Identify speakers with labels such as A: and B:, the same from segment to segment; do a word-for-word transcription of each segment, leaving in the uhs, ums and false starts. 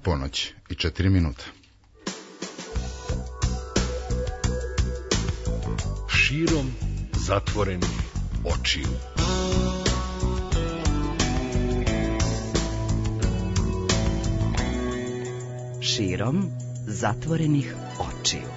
A: ponoć i četiri minuta.
B: Širom zatvorenih očiju.
C: Širom zatvorenih očiju.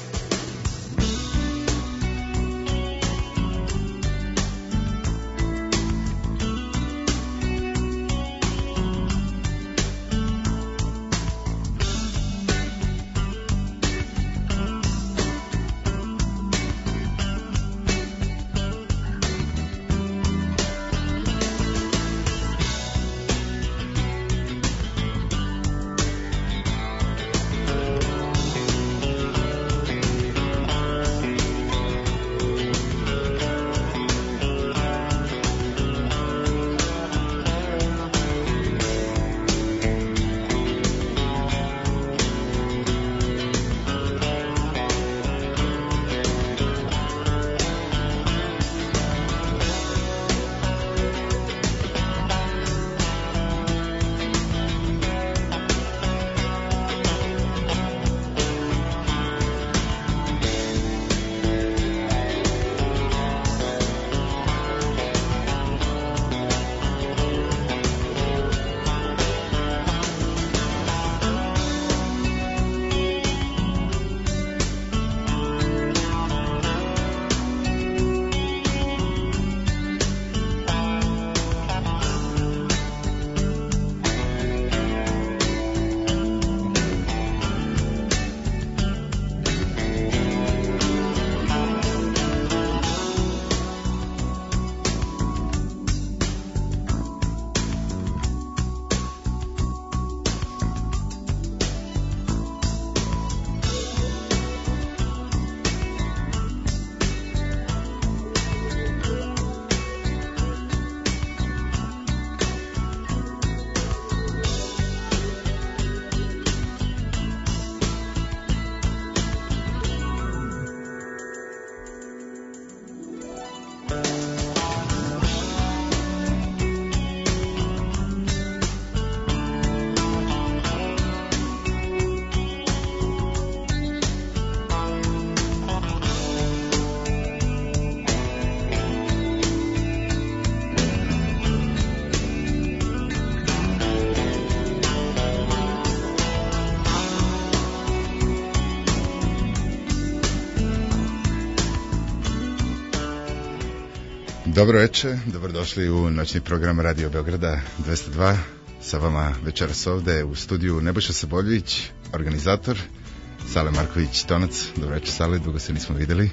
A: Dobro večer, dobrodošli u noćni program Radio Beograda dvesta dva. Sa vama večeras ovde u studiju Nebojša Saboljević, organizator, Sale Marković Tonac. Dobro večer, Sale, dugo se nismo videli.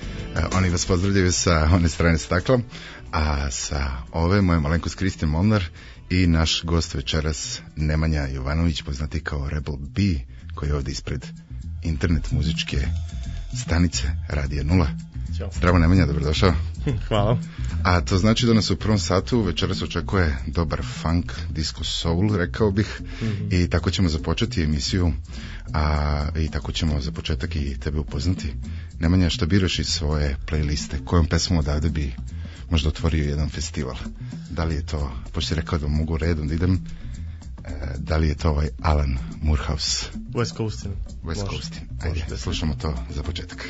A: Oni vas pozdravljaju sa one strane stakla, a sa ove moje malenkost Kristijan Molnar i naš gost večeras Nemanja Jovanović, poznati kao Rebel B, koji je ovde ispred internet muzičke stanice Radija nula. Zdravo Nemanja, dobrodošao.
D: Hvala.
A: A to znači da nas u prvom satu večeras očekuje dobar funk, disco soul, rekao bih, mm-hmm. i tako ćemo započeti emisiju, a i tako ćemo za početak i tebe upoznati. Nemanja, što biraš iz svoje playliste? Kojom pesmom odavde bi možda otvorio jedan festival? Da li je to, pošto si rekao da mogu redom da idem, da li je to ovaj Alan Moorhouse?
D: West Coastin.
A: West Coastin. Ajde, da slušamo to za početak.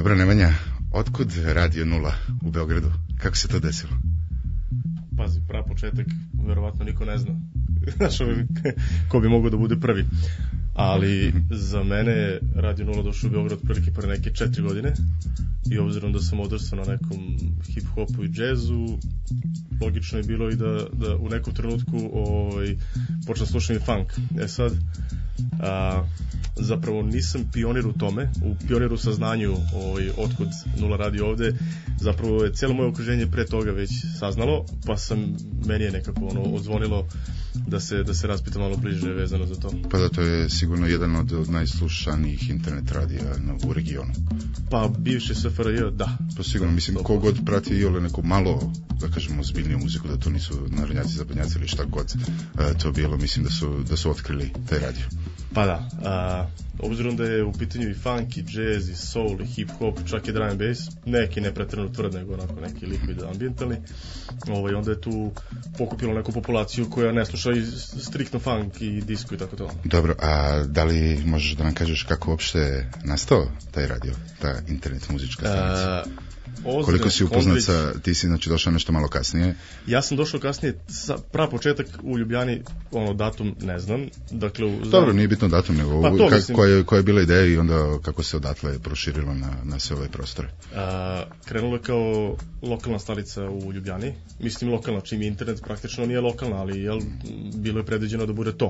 A: Dobro, Nemanja, otkud Radio Nula u Beogradu? Kako se to desilo?
D: Pazi, prav početak, verovatno niko ne zna. Znaš, ko bi mogao da bude prvi. Ali za mene je Radio Nula došao u Beograd prilike pre neke četiri godine i obzirom da sam odrastao na nekom hip-hopu i džezu, logično je bilo i da, da u nekom trenutku ovaj, počnem slušati funk. E sad, a, zapravo nisam pionir u tome, u pioniru saznanju ovaj, otkud Nula radi ovde, zapravo je cijelo moje okruženje pre toga već saznalo, pa sam, meni je nekako ono odzvonilo da se, da se raspita malo bliže vezano za to.
A: Pa da, to je sigurno jedan od, od najslušanijih internet radija na, u regionu.
D: Pa bivši S F R J, da.
A: Pa sigurno, mislim, kogod prati i ole neku malo, da kažemo, ozbiljniju muziku, da to nisu narodnjaci, zapadnjaci ili šta god, e, to bilo, mislim da su, da su otkrili taj radio.
D: Pa da, a, obzirom da je u pitanju i funk, i jazz, i soul, i hip-hop, čak i drum and bass, neki ne pretredno tvrd, nego onako neki liquid ambientalni, ovaj, onda je tu pokupilo neku populaciju koja ne sluša i striktno funk i disco i tako to.
A: Dobro, a da li možeš da nam kažeš kako uopšte nastao taj radio, ta internet muzička stanica? Ozren, koliko si upoznat sa, ti si znači došao nešto malo kasnije?
D: Ja sam došao kasnije, sa, prav početak u Ljubljani, ono datum ne znam. Dakle, u,
A: Dobro, znam, nije bitno datum, nego
D: pa to,
A: ka,
D: mislim,
A: koja, je, koja je bila ideja i onda kako se odatle proširilo na, na sve ove prostore?
D: A, krenulo je kao lokalna stanica u Ljubljani, mislim lokalna, čim je internet praktično nije lokalna, ali jel, bilo je predviđeno da bude to.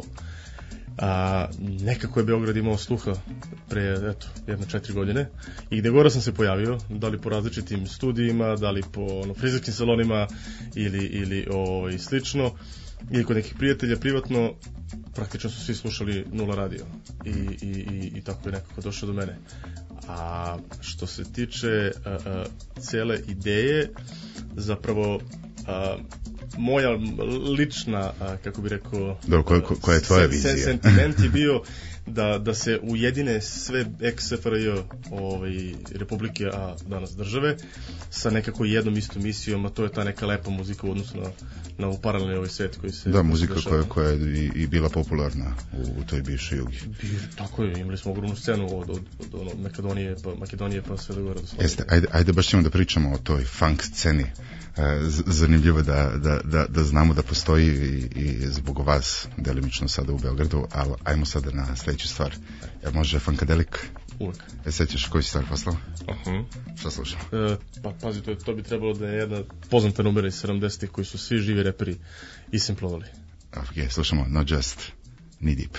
D: A, nekako je Beograd imao sluha pre, eto, jedno četiri godine i gde gore sam se pojavio, da li po različitim studijima, da li po ono, frizerskim salonima ili, ili o, i slično, ili kod nekih prijatelja privatno, praktično su svi slušali Nula radio i, i, i, i tako je nekako došao do mene. A što se tiče a, a, cele ideje, zapravo a, moja lična, a, kako bi rekao,
A: Dobro, koja, koja je tvoja vizija?
D: Sentiment je bio da, da se ujedine sve ex S F R J ovaj, republike, a danas države, sa nekako jednom istom misijom, a to je ta neka lepa muzika u odnosu na, na u paralelni ovaj svet koji se...
A: Da, muzika koja, koja je i, i bila popularna u, u toj bivšoj Jugi.
D: Bi, tako je, imali smo ogromnu scenu od, od, od ono, Makedonije, pa, Makedonije pa sve do gore do Slovenije.
A: Jeste, ajde, ajde baš ćemo da pričamo o toj funk sceni. Z, zanimljivo da, da, da, da znamo da postoji i, i zbog vas delimično sada u Beogradu, ali ajmo sada na sledeću stvar. Jel može Funkadelik?
D: Uvijek.
A: E, sećaš koju si stvar poslala?
D: Uh-huh.
A: Šta slušamo?
D: E, pa pazi, to, to bi trebalo da je jedna poznata numera iz sedamdesetih koji su svi živi reperi isimplovali.
A: Ok, slušamo Not Just Knee Deep.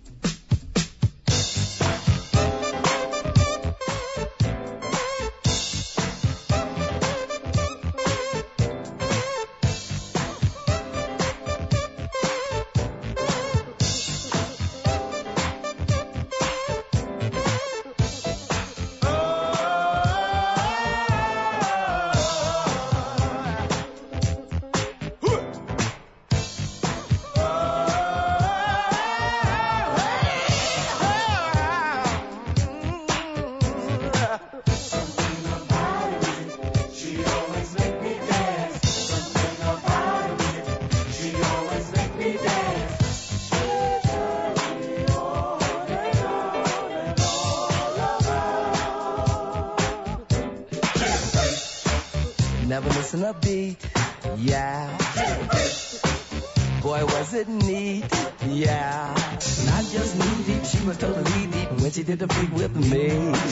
E: Never missing a beat, yeah. Boy, was it neat, yeah. Not just knee deep, she was totally deep when she did the freak with me.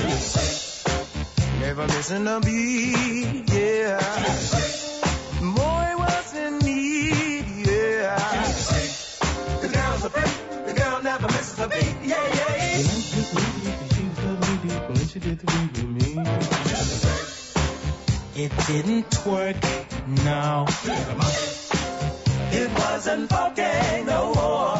E: Never missing a beat, yeah. Boy, was it neat, yeah. The girl's a freak, the girl never misses a beat, yeah, yeah, yeah. She was totally deep when she did the freak with me. It didn't work, no. It wasn't funky no more.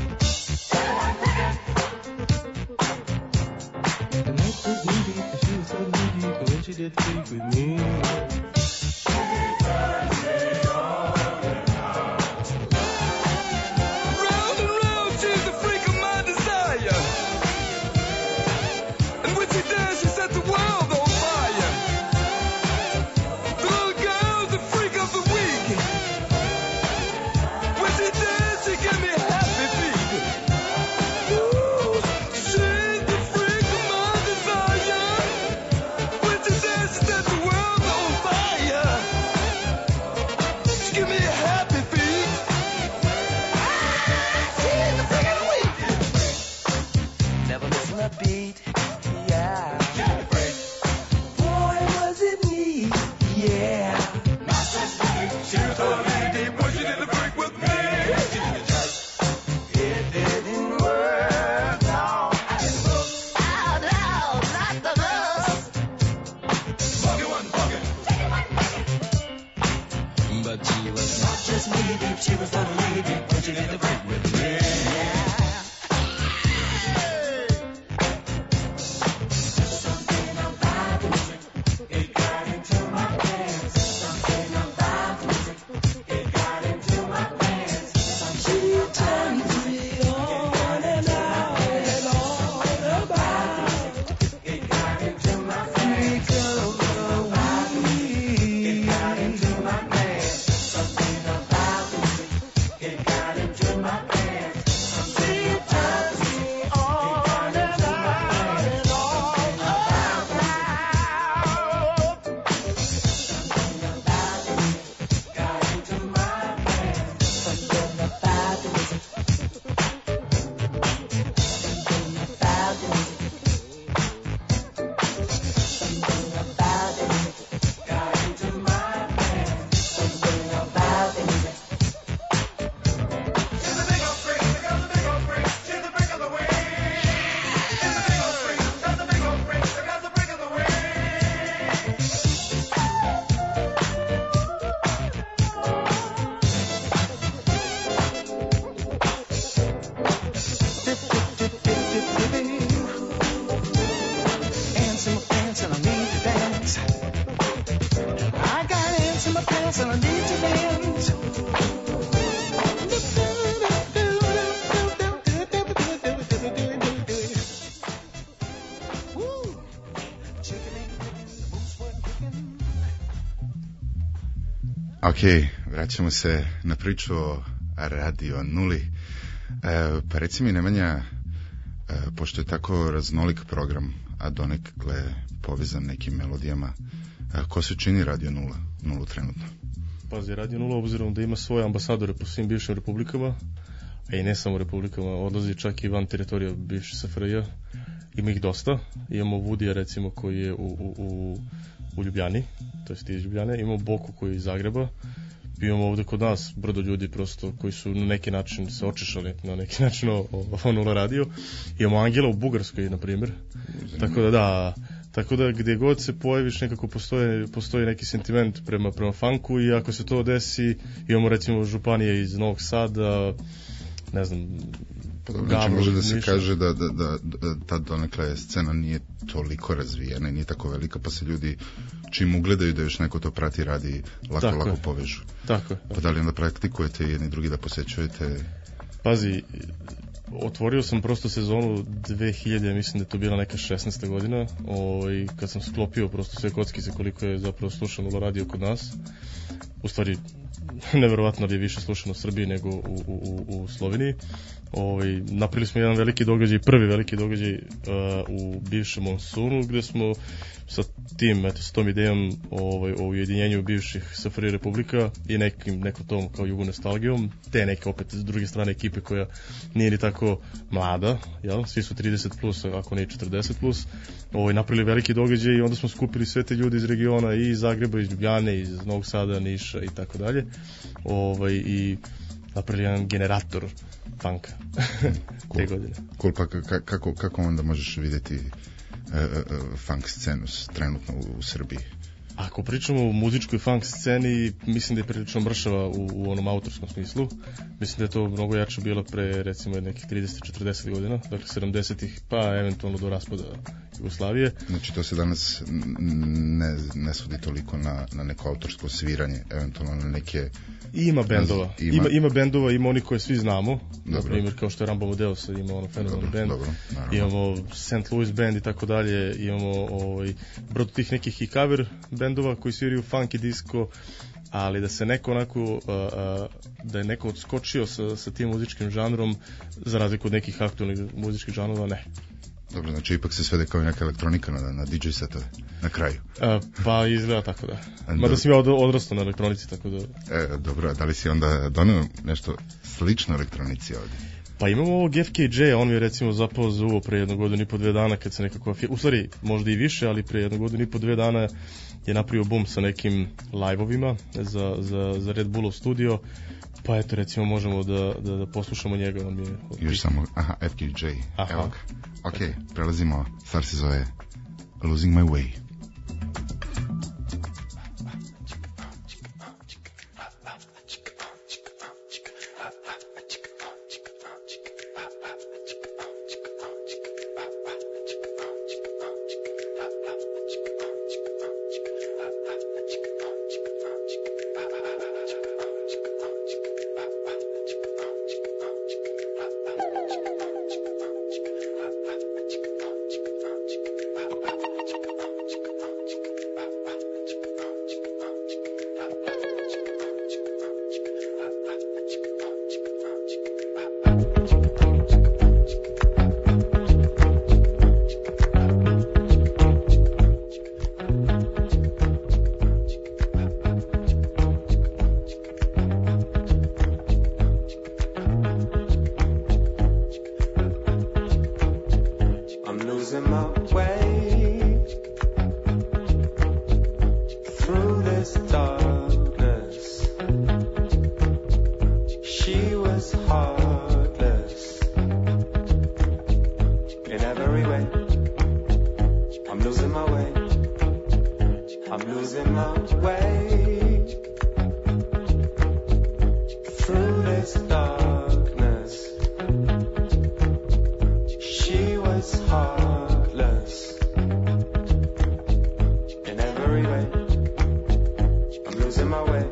E: The night was knee deep, and she was so knee deep, and when she did freak with me. Round and round, she's the freak of my desire. And when she does, she set the world on fire. When just maybe if she was not a lady, would you get the break with me? Something about music, it got into my pants. Something about music, it got into my pants. She turns me on and on and on about. It got into my pants. It got into my pants. Something about music, it got into my pants. She turns me on and on and on about. Something about music got into my pants. Something about music. Something about music. Something about music got into my pants. Something about music. She's a big old freak, she got the big old freak, she's the brick of the way. She's a big old freak, got the big old freak, she got the brick of the way. Ants in my pants and I need to dance. I got ants in my pants and I need to dance. Woo. Chicken ain't cooking, the boots weren't cooking.
A: Ok, vraćamo se na priču o Radio Nuli. E, pa reci mi, Nemanja, e, pošto je tako raznolik program, a donekle povezan nekim melodijama, e, ko se čini Radio Nula, Nulu trenutno?
D: Pazi, Radio Nula, obzirom da ima svoje ambasadore po svim bivšim republikama, a i ne samo republikama, odlazi čak i van teritorija bivše S F R J, ima ih dosta. Imamo Vudija, recimo, koji je u, u, u, u Ljubljani, to jest iz Ljubljane, imamo Boku koji je iz Zagreba, imamo ovde kod nas brdo ljudi prosto koji su na neki način se očešali na neki način o, o, o Nula radio. Imamo Angela u Bugarskoj, na primjer. Tako da da, tako da gdje god se pojaviš nekako postoji, postoji neki sentiment prema, prema funku i ako se to desi, imamo recimo županije iz Novog Sada, ne znam,
A: Pa dobro, znači
D: Gavro,
A: može da se
D: Niša.
A: kaže da, da, da, da ta donekle scena nije toliko razvijena i nije tako velika, pa se ljudi čim ugledaju da još neko to prati radi, lako,
D: Tako
A: lako
D: je.
A: povežu.
D: Tako je.
A: Pa da li onda praktikujete jedni drugi da posećujete?
D: Pazi, otvorio sam prosto sezonu dve hiljade, mislim da je to bila neka šesnaesta godina, ovaj, kad sam sklopio prosto sve kockice koliko je zapravo slušano Nula radio kod nas. U stvari, neverovatno da je više slušano u Srbiji nego u, u, u Sloveniji. Ovaj, napravili smo jedan veliki događaj, prvi veliki događaj uh, u bivšem Monsunu, gde smo sa tim, eto, s tom idejom ovaj, o ujedinjenju bivših S F R J republika i nekim, nekom tom kao jugonostalgijom, te neke opet s druge strane ekipe koja nije ni tako mlada, jel? Svi su trideset plus, ako ne i četrdeset plus, ovaj, napravili veliki događaj i onda smo skupili sve te ljude iz regiona, i iz Zagreba, iz Ljubljane, iz Novog Sada, Niša i tako dalje, ovaj, i napravili jedan generator funka te godine.
A: Cool, pa ka- kako, kako onda možeš vidjeti uh, uh, funk scenu s- trenutno u, u Srbiji?
D: Ako pričamo o muzičkoj funk sceni, mislim da je prilično mršava u, u onom autorskom smislu. Mislim da je to mnogo jače bilo pre, recimo, nekih trideset četrdeset godina, dakle sedamdesetih, pa eventualno do raspada Jugoslavije.
A: Znači to se danas n- ne, ne svodi toliko na, na neko autorsko sviranje, eventualno na neke...
D: I ima bendova.
A: Ima-
D: Ima, ima bendova, ima oni koje svi znamo. Na
A: Dobro.
D: primjer, kao što je Rambo Modeus, ima ono fenomenalni
A: Dobro,
D: band.
A: dobro, naravno.
D: Imamo Saint Louis band i tako dalje. Imamo ovaj, brod tih nekih i cover bendova koji sviraju funk i disco, ali da se neko onako, uh, uh, da je neko odskočio sa, sa tim muzičkim žanrom, za razliku od nekih aktualnih muzičkih žanrova, ne.
A: Dobro, znači ipak se svede kao neka elektronika na, na D J setove, na kraju.
D: Uh, pa izgleda tako, da.
A: A
D: Mada
A: do-
D: sam ja od, odrastao na elektronici, tako da...
A: E, dobro, a da li si onda doneo nešto slično elektronici ovdje?
D: Pa imamo ovog F K J, on mi je recimo zapao za uvo pre jednog godinu i po dve dana kad se nekako, u stvari možda i više, ali pre jednog godinu i po dve dana je napravio bum sa nekim live-ovima za, za, za Red Bullov studio, pa eto recimo možemo da, da, da poslušamo njega, on mi je...
A: Još samo, aha, F K J,
D: Aha.
A: evo ga. Ok, prelazimo, stvar se zove Losing My Way.
E: losing my way.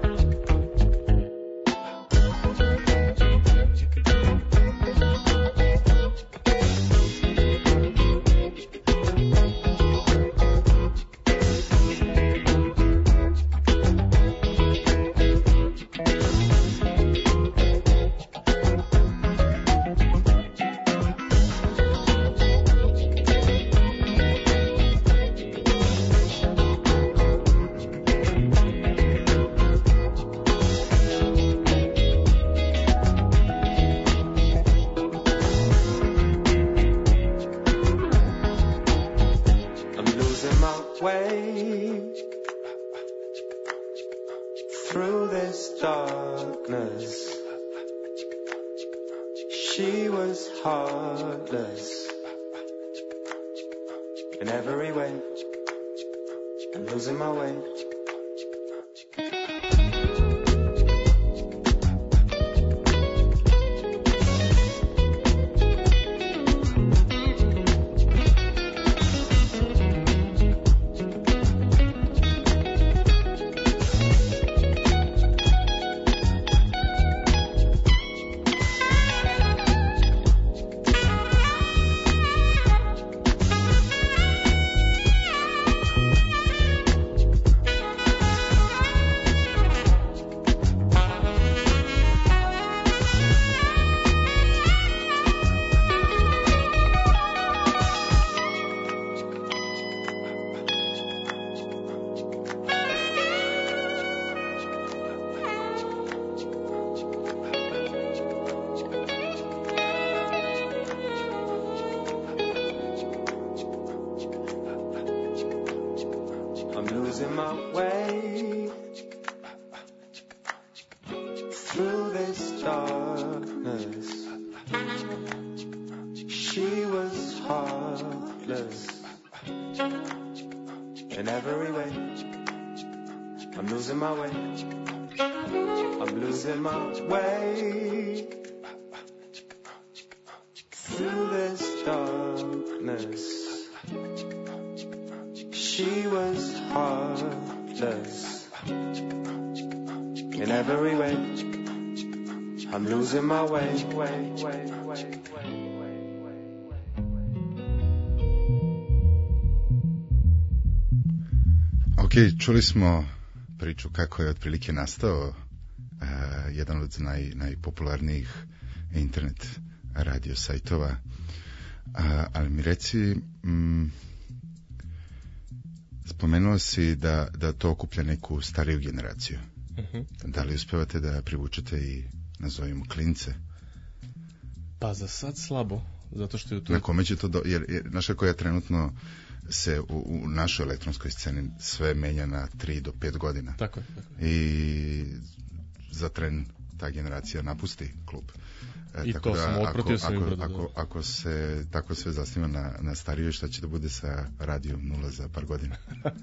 E: In my way, way, way, way, way, way.
A: Ok, čuli smo priču kako je otprilike nastao uh, jedan od naj, najpopularnijih internet radio sajtova, uh, ali mi reci, mm, spomenuo si da, da to okuplja neku stariju generaciju. Uh-huh. Da li uspevate da privučete i nazovimo klince?
D: Pa za sad slabo, zato što je to...
A: Na kome će to do... Jer, jer znaš kako je trenutno se u, u našoj elektronskoj sceni sve menja na tri do pet godina.
D: Tako je. Tako je.
A: I za tren ta generacija napusti klub.
D: I tako to da, sam otpratio sam
A: ako,
D: im brdo.
A: Ako, ako se tako sve zasniva na, na starijoj, šta će da bude sa radijom nula za par godina?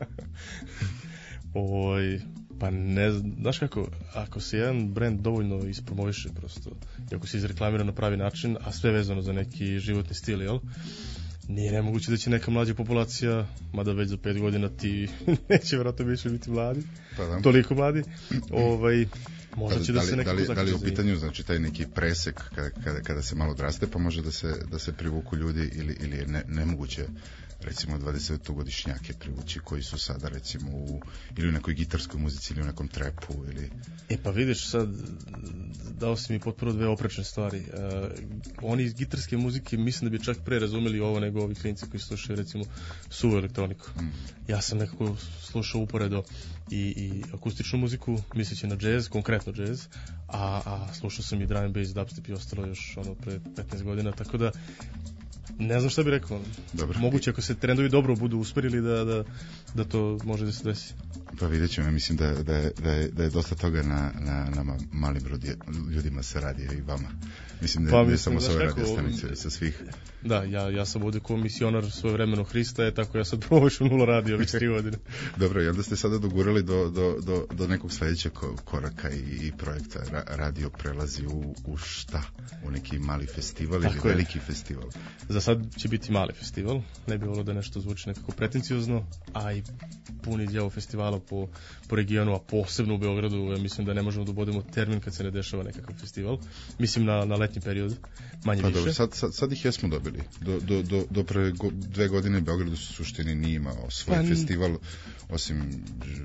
D: Oj, pa ne znam, znaš kako, ako se jedan brend dovoljno ispromoviše prosto, i ako se izreklamira na pravi način, a sve vezano za neki životni stil, jel? Nije nemoguće da će neka mlađa populacija, mada već za pet godina ti neće vjerojatno više biti mladi,
A: pa da.
D: Toliko mladi, ovaj, možda
A: pa,
D: će
A: da,
D: da se nekako
A: zaključi. Da li je u
D: za
A: pitanju, znači, taj neki presek kada, kada, kada se malo odraste, pa može da se, da se privuku ljudi ili, ili je ne, nemoguće recimo dvadesetogodišnjake privući koji su sada recimo u, ili u nekoj gitarskoj muzici ili u nekom trepu ili...
D: E pa vidiš sad, dao si mi potpuno dve oprečne stvari. Uh, oni iz gitarske muzike mislim da bi čak pre razumeli ovo nego ovi klinci koji slušaju recimo suvu elektroniku. Mm. Ja sam nekako slušao uporedo i, i akustičnu muziku, misleći na džez, konkretno džez, a, a slušao sam i drum and bass, dubstep i ostalo još ono pre petnaest godina, tako da ne znam šta bih rekao. Dobro. Moguće ako se trendovi dobro budu usmerili da, da, da to može da se desi.
A: Pa vidjet ćemo, mislim da, da, je, da, je, da je dosta toga na, na, na malim ljudima se radi i vama. Mislim da pa, ne samo sa ove radio stanice, sa svih.
D: Da, ja, ja sam ovdje kao misionar svoje vremeno Hrista, je tako ja sad promovišem nula radio već tri godine.
A: Dobro, i onda ste sada dogurali do, do, do, do nekog sledećeg koraka i, i projekta. Ra, radio prelazi u, u šta? U neki mali festival tako ili je. Veliki festival?
D: Za sad sad će biti mali festival, ne bi volio da nešto zvuči nekako pretenciozno, a i puni djavo festivala po, po regionu, a posebno u Beogradu, ja mislim da ne možemo da ubodimo termin kad se ne dešava nekakav festival. Mislim na, na letnji period, manje
A: pa
D: više.
A: Dobro, sad, sad, sad ih jesmo dobili. Do, do, do, do pre go, dve godine Beogradu su suštini nije imao svoj pa, festival, osim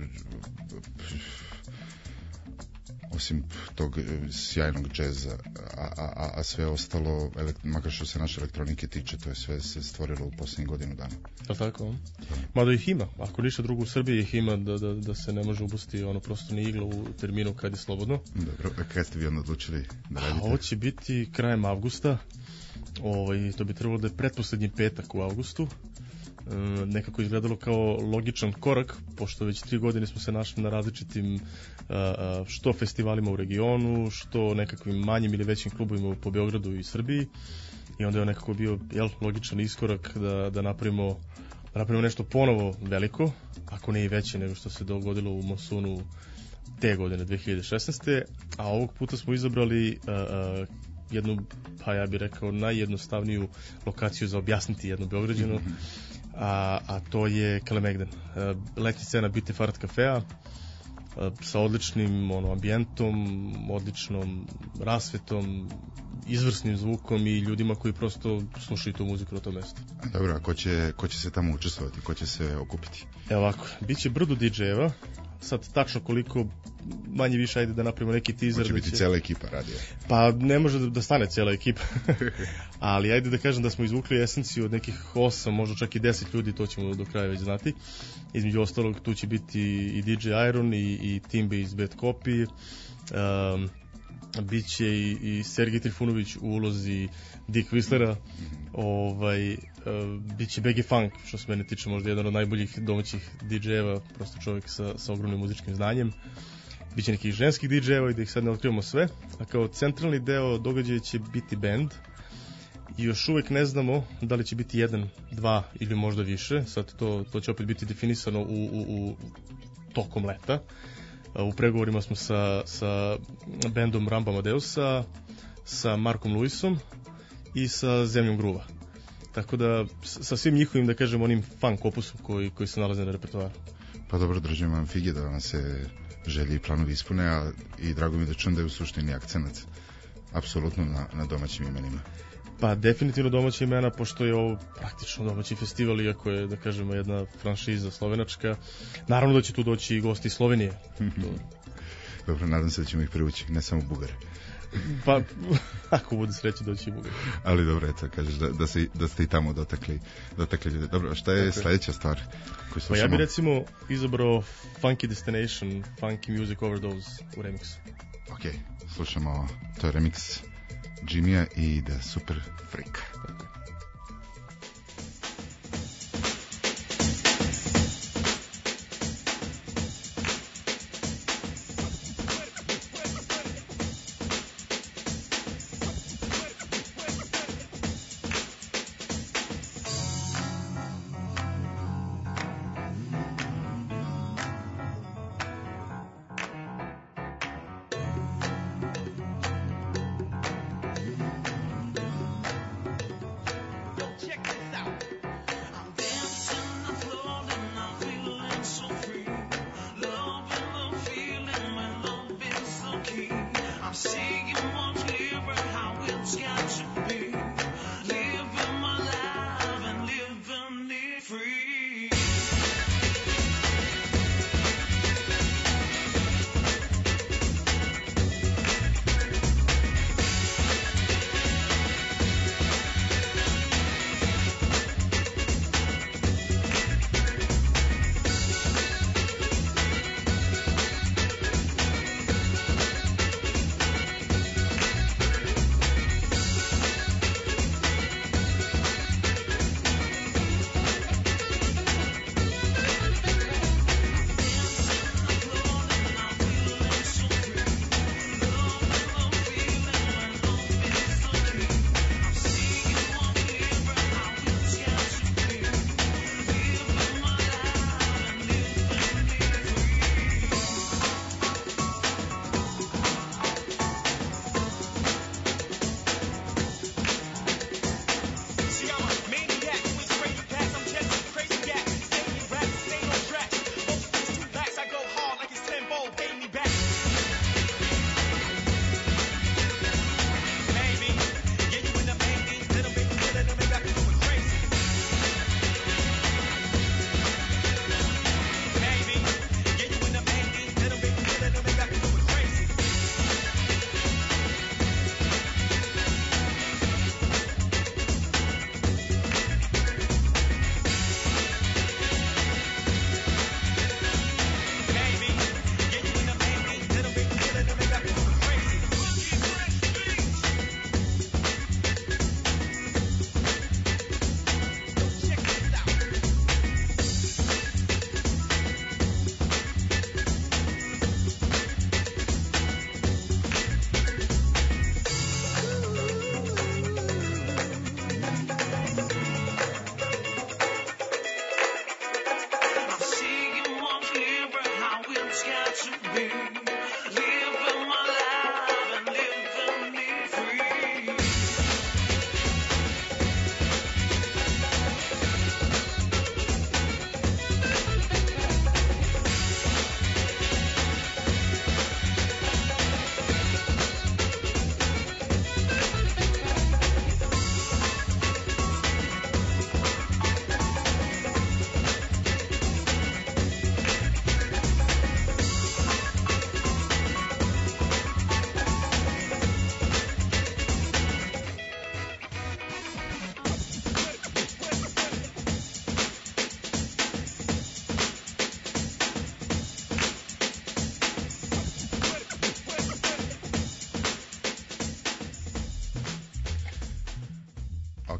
A: osim tog sjajnog džeza, a, a, a sve ostalo, makar što se naše elektronike tiče, to je sve se stvorilo u posljednjih godinu dana.
D: Da tako? Mada ih ima. Ako ništa drugo u Srbiji ih ima da, da, da se ne može ubusti ono prosto ni igla u terminu kad je slobodno.
A: Dobro, a kada ste vi onda odlučili da radite?
D: A ovo će biti krajem avgusta. Ovaj, to bi trebalo da je pretposlednji petak u avgustu. E, nekako izgledalo kao logičan korak, pošto već tri godine smo se našli na različitim a, što festivalima u regionu, što nekakvim manjim ili većim klubovima po Beogradu i Srbiji, i onda je nekako bio jel, logičan iskorak da, da napravimo da napravimo nešto ponovo veliko, ako ne i veće nego što se dogodilo u Monsunu te godine dve hiljade šesnaeste. A ovog puta smo izabrali a, a, jednu, pa ja bih rekao, najjednostavniju lokaciju za objasniti jednu Beograđanu, a, a to je Kalemegdan. Letnja scena Biti Fart kafea, sa odličnim ono, ambijentom, odličnom rasvetom, izvrsnim zvukom i ljudima koji prosto slušaju tu muziku na tom mestu.
A: Dobro, a ko će, ko će se tamo učestvovati, ko će se okupiti?
D: Evo ovako, bit će brdo di džejeva, sad tačno koliko, manje više, ajde da napravimo neki teaser.
A: Ko će biti
D: će...
A: cijela ekipa radija?
D: Pa ne može da, da stane cijela ekipa, ali ajde da kažem da smo izvukli esenciju od nekih osam, možda čak i deset ljudi, to ćemo do kraja već znati. Između ostalog tu će biti i D J Iron i, i Timbe iz Bad Copy, um, bit će i, i Sergij Trifunović u ulozi Dick Whistlera, ovaj, uh, bit će B G Funk, što se mene tiče možda jedan od najboljih domaćih D J-eva, prosto čovjek sa, sa ogromnim muzičkim znanjem. Biće nekih ženskih D J-eva i da ih sad ne otkrivamo sve, a kao centralni deo događaja će biti band. I još uvek ne znamo da li će biti jedan, dva ili možda više, sad to, to će opet biti definisano u, u, u tokom leta. U pregovorima smo sa, sa bandom Ramba Amadeusa, sa Markom Lewisom i sa Zemljom Gruva. Tako da sa svim njihovim, da kažem, onim funk opusom koji, koji se nalaze na repertoaru.
A: Pa dobro, držim vam fige da vam se želje i planovi ispune, a i drago mi da čujem da je u suštini akcenat apsolutno na, na domaćim imenima.
D: Pa definitivno domaća imena, pošto je ovo praktično domaći festival, iako je, da kažemo, jedna franšiza slovenačka. Naravno da će tu doći i gosti iz Slovenije.
A: Dobro, nadam se da ćemo ih privući, ne samo Bugare.
D: Pa, ako bude sreće, doći i Bugare.
A: Ali dobro, eto, kažeš da, da, se, da ste i tamo dotakli, dotakli ljude. Dobro, šta je okay. Sledeća stvar koju slušamo?
D: Pa ja bih recimo izabrao Funky Destination, Funky Music Overdose u remixu.
A: Ok, slušamo, to je remix Jimmya i The Super Freak.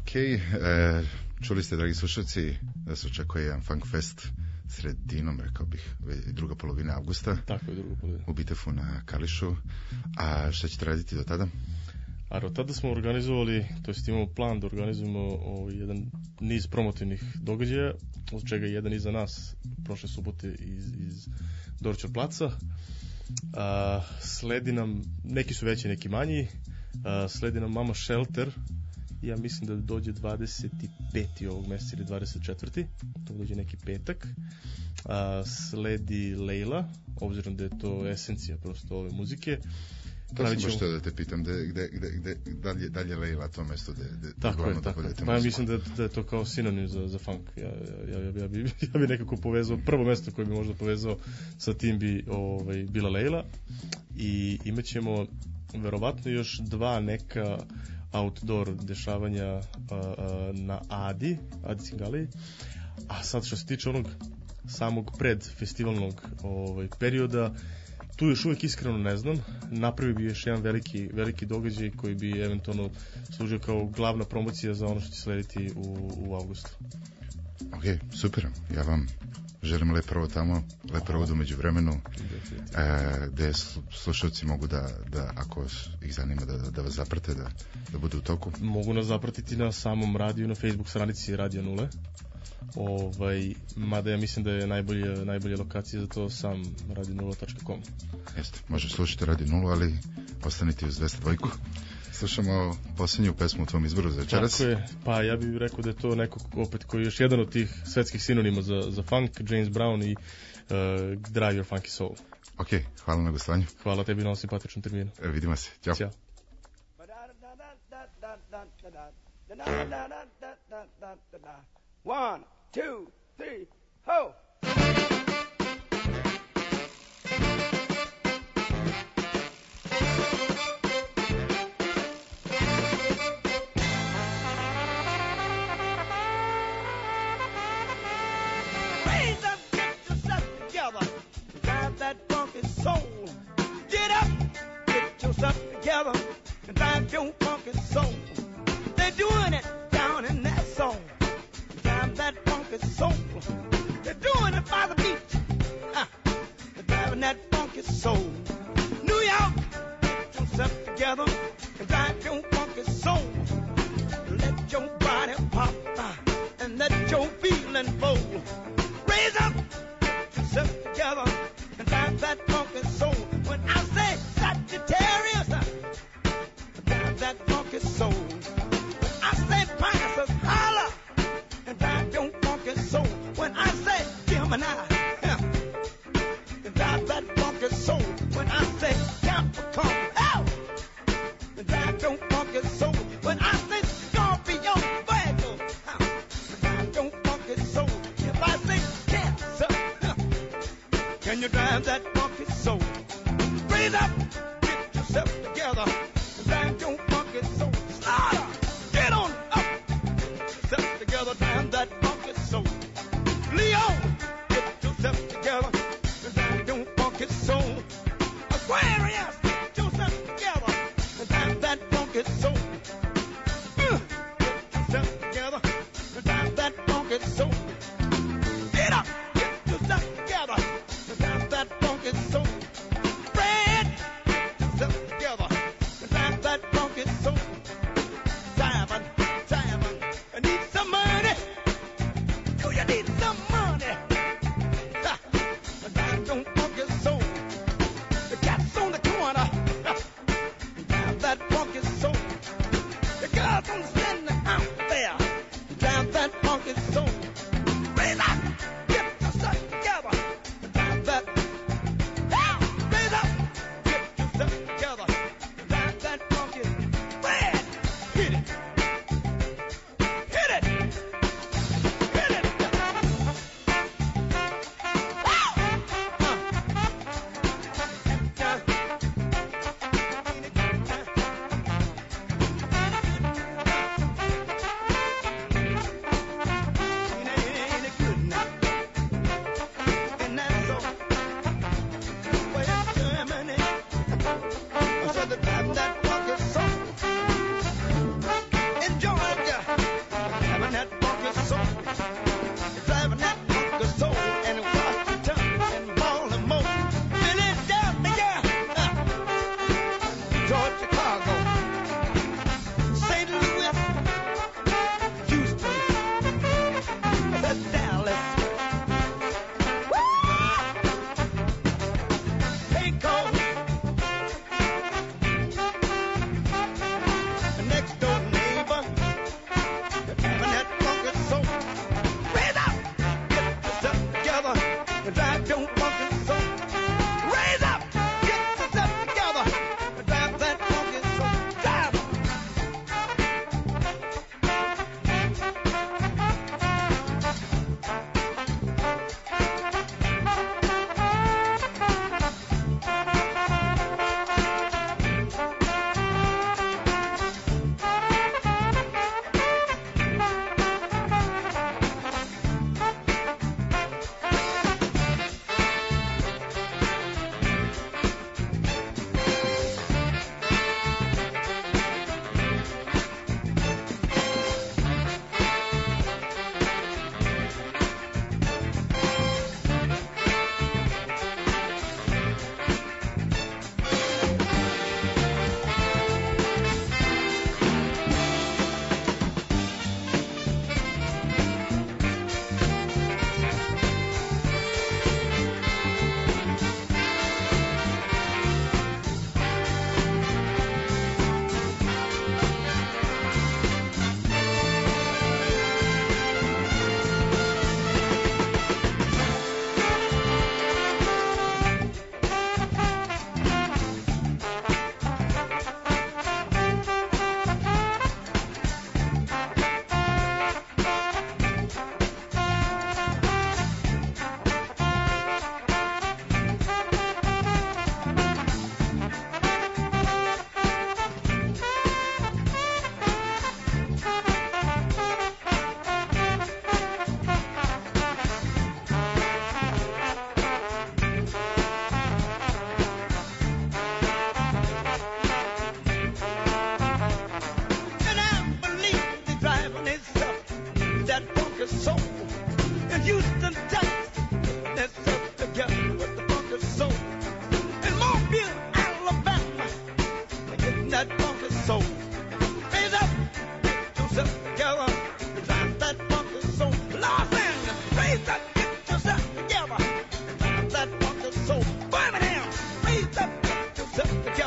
A: Ok, e, čuli ste, dragi slušalci, da se očekuje jedan Funk Fest sredinom, rekao bih, druga polovina avgusta.
D: Tako je, druga polovina.
A: U Bitefu na Kališu. A šta ćete raditi do tada?
D: A od tada smo organizovali, to jest imamo plan da organizujemo ovaj, jedan niz promotivnih događaja, od čega je jedan iza nas prošle subote iz, iz Dorćol placa. A, sledi nam, neki su veći, neki manji, a, sledi nam Mama Shelter, ja mislim da dođe dvadeset peti ovog meseca ili dvadeset četvrti to dođe neki petak. A, sledi Leila, obzirom da je to esencija prosto ove muzike.
A: To sam baš htio da te pitam, gde, gde, gde, gde, dalje, dalje Leila to mesto gde, gde
D: tako je, tako je. Pa ja mislim da, da je to kao sinonim za, za funk. Ja, ja, ja, ja, bi, ja bi nekako povezao, prvo mesto koje bi možda povezao sa tim bi ovaj, bila Leila, i imat ćemo verovatno još dva neka outdoor dešavanja a, a, na Adi, Adi Singali. A sad što se tiče onog samog predfestivalnog ovaj, perioda, tu još uvijek iskreno ne znam, napravio bi još jedan veliki, veliki događaj koji bi eventualno služio kao glavna promocija za ono što će slediti u, u avgustu.
A: Ok, super, ja vam želim lep prvo tamo, lep prvo umeđu vremenu, e, gde slušalci mogu da, da ako ih zanima da, da vas zaprate, da, da budu u toku.
D: Mogu nas zapratiti na samom radiju, na Facebook stranici Radio Nule. Ovaj, mada ja mislim da je najbolja, najbolja lokacija za to sam radio nula tačka com.
A: Jeste, može slušati Radio Nulu, ali ostanite uz dvesta dva. Slušamo posljednju pesmu u tvom izboru za večeras.
D: Tako je, pa ja bih rekao da je to neko opet koji je još jedan od tih svetskih sinonima za, za funk, James Brown i uh, Drive Your Funky Soul.
A: Ok, hvala na gostovanju.
D: Hvala tebi na ovom simpatičnom terminu.
A: E, vidimo se, ćao.
D: Ćao.
E: One, two, three, ho! Raise up, get yourself together, drive that funky soul. Get up, get yourself together, and drive your funky soul. They're doing it down in that song. That funky soul. They're doing it by the beach. Uh, they're driving that funky soul. New York, get yourself together and drive your funky soul. Let your body pop uh, and let your feeling flow. Raise up, get yourself together and drive that funky soul. When I say Sagittarius, uh, drive that funky soul. When I say Pisces, holla. And drive your funky soul. When I say Gemini, yeah, and drive that funky soul. When I say Capricorn, oh, and drive your funky soul. When I say Scorpio, Virgo, oh, and drive your funky soul. If I say Cancer, yeah, can you drive that funky soul? Raise up, get yourself together, and drive your funky soul. Slaughter, get on up. Together, damn that funky soul. Leo, get yourself together, and damn your funky soul. Aquarius, get yourself together, and damn that funky soul. Uh, get yourself together, and damn that funky soul. Get up, get yourself together, and damn that funky soul. Fred, get yourself together, and damn that funky soul.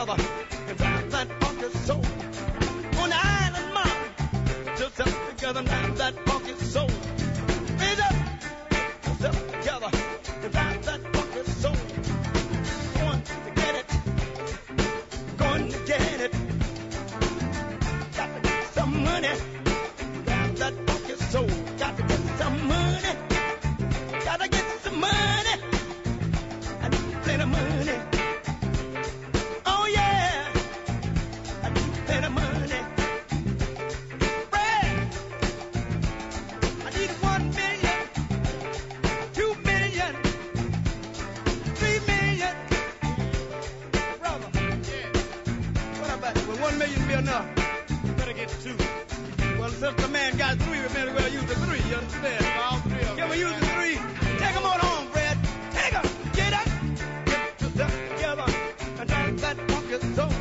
E: together and drive that funky soul. On the island mountain, yourself together and drive that funky soul. Raise up yourself together and drive that funky soul. Going to get it, going to get it. Got to get some money, drive that funky soul. Got to get some money, got to get some money. I need plenty of money. Oh yeah, I need plenty of money. Brad, I need one million, two million, three million. Brother, yeah. What about it? Will one million be enough? You better get two. Well, since the man got three, we better well use the three. You understand? All three of them. Can we use the three? Take them on home, Brad. Take them. Get up. Get yourself together and drive that funky soul.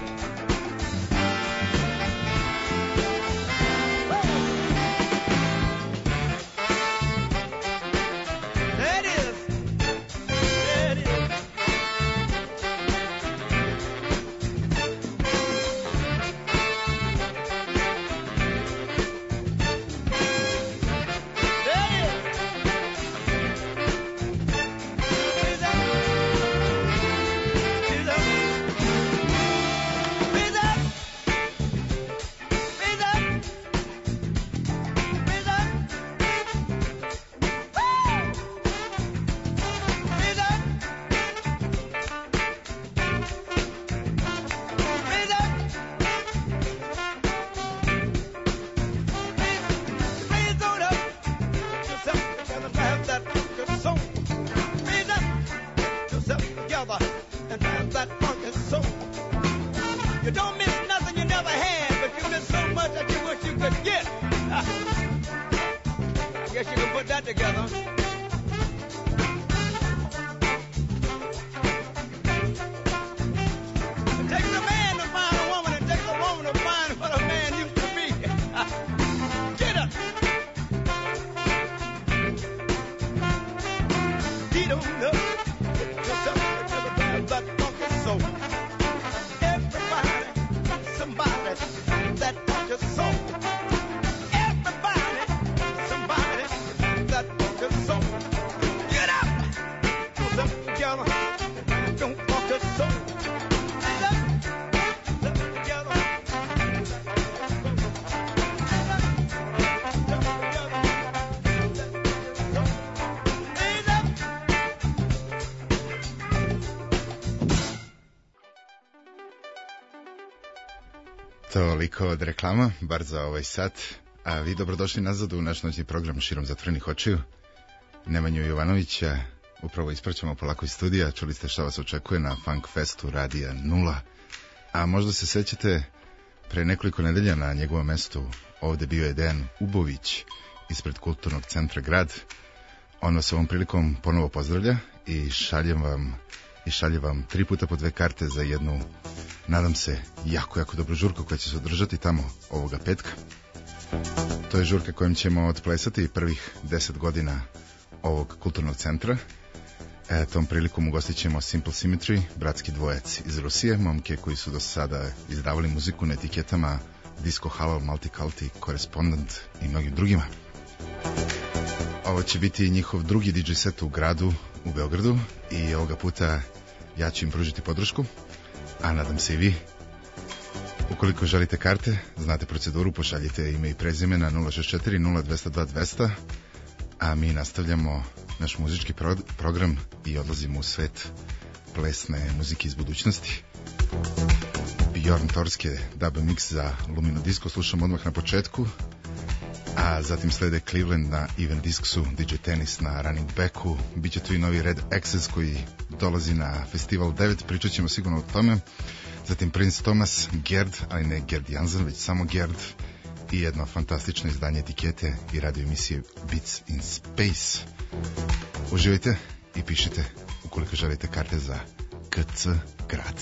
E: There it is. There it is. There it is. Raise up. Raise up. Raise up. Raise up. Raise up. Woo! Raise up. Raise up. Raise on up. Yourself together, drive that funky soul. Raise up. Yourself together and drive that funky soul. You don't miss nothing you never had, but you miss so much that you wish you could get. I guess you can put that together. It takes a man to find a woman, it takes a woman to find what a man used to be. Get up. Get on up. Yourself together, drive that funky soul. Everybody, somebody, that funky soul. Everybody, somebody, that funky soul. Get up. Yourself together, don't funky soul. Get up. Yourself together. Raise up.
A: Toliko od reklama, bar za ovaj sat. A vi dobrodošli nazad u naš noćni program Širom zatvorenih očiju. Nemanju Jovanovića upravo ispraćamo polako iz studija. Čuli ste šta vas očekuje na Funk Festu Radija nula. A možda se sećate, pre nekoliko nedelja na njegovom mestu ovde bio je Dejan Ubović ispred Kulturnog centra Grad. On vas ovom prilikom ponovo pozdravlja i šaljem vam i šalje vam tri puta po dve karte za jednu, nadam se, jako, jako dobru žurku koja će se održati tamo ovoga petka. To je žurka kojom ćemo otplesati prvih deset godina ovog kulturnog centra. E, tom prilikom ugostit ćemo Simple Symmetry, bratski dvojac iz Rusije, momke koji su do sada izdavali muziku na etiketama Disco Halal, Multiculti, Correspondent i mnogim drugima. Ovo će biti njihov drugi D J set u gradu, u Beogradu, i ovoga puta ja ću im pružiti podršku, a nadam se i vi. Ukoliko želite karte, znate proceduru, pošaljite ime i prezime na nula šest četiri nula dva nula dva dva nula nula, a mi nastavljamo naš muzički pro program i odlazimo u svet plesne muzike iz budućnosti. Bjorn Torske dub mix za Lumino Disco slušamo odmah na početku, a zatim slede Cleveland na Even Discsu, D J Tennis na Running Backu, bit će tu i novi Red Access koji dolazi na Festival devet, pričat ćemo sigurno o tome. Zatim Prince Thomas, Gerd, ali ne Gerd Jansen, već samo Gerd, i jedno fantastično izdanje etikete i radio emisije Beats in Space. Uživajte i pišite ukoliko želite karte za K C Grad.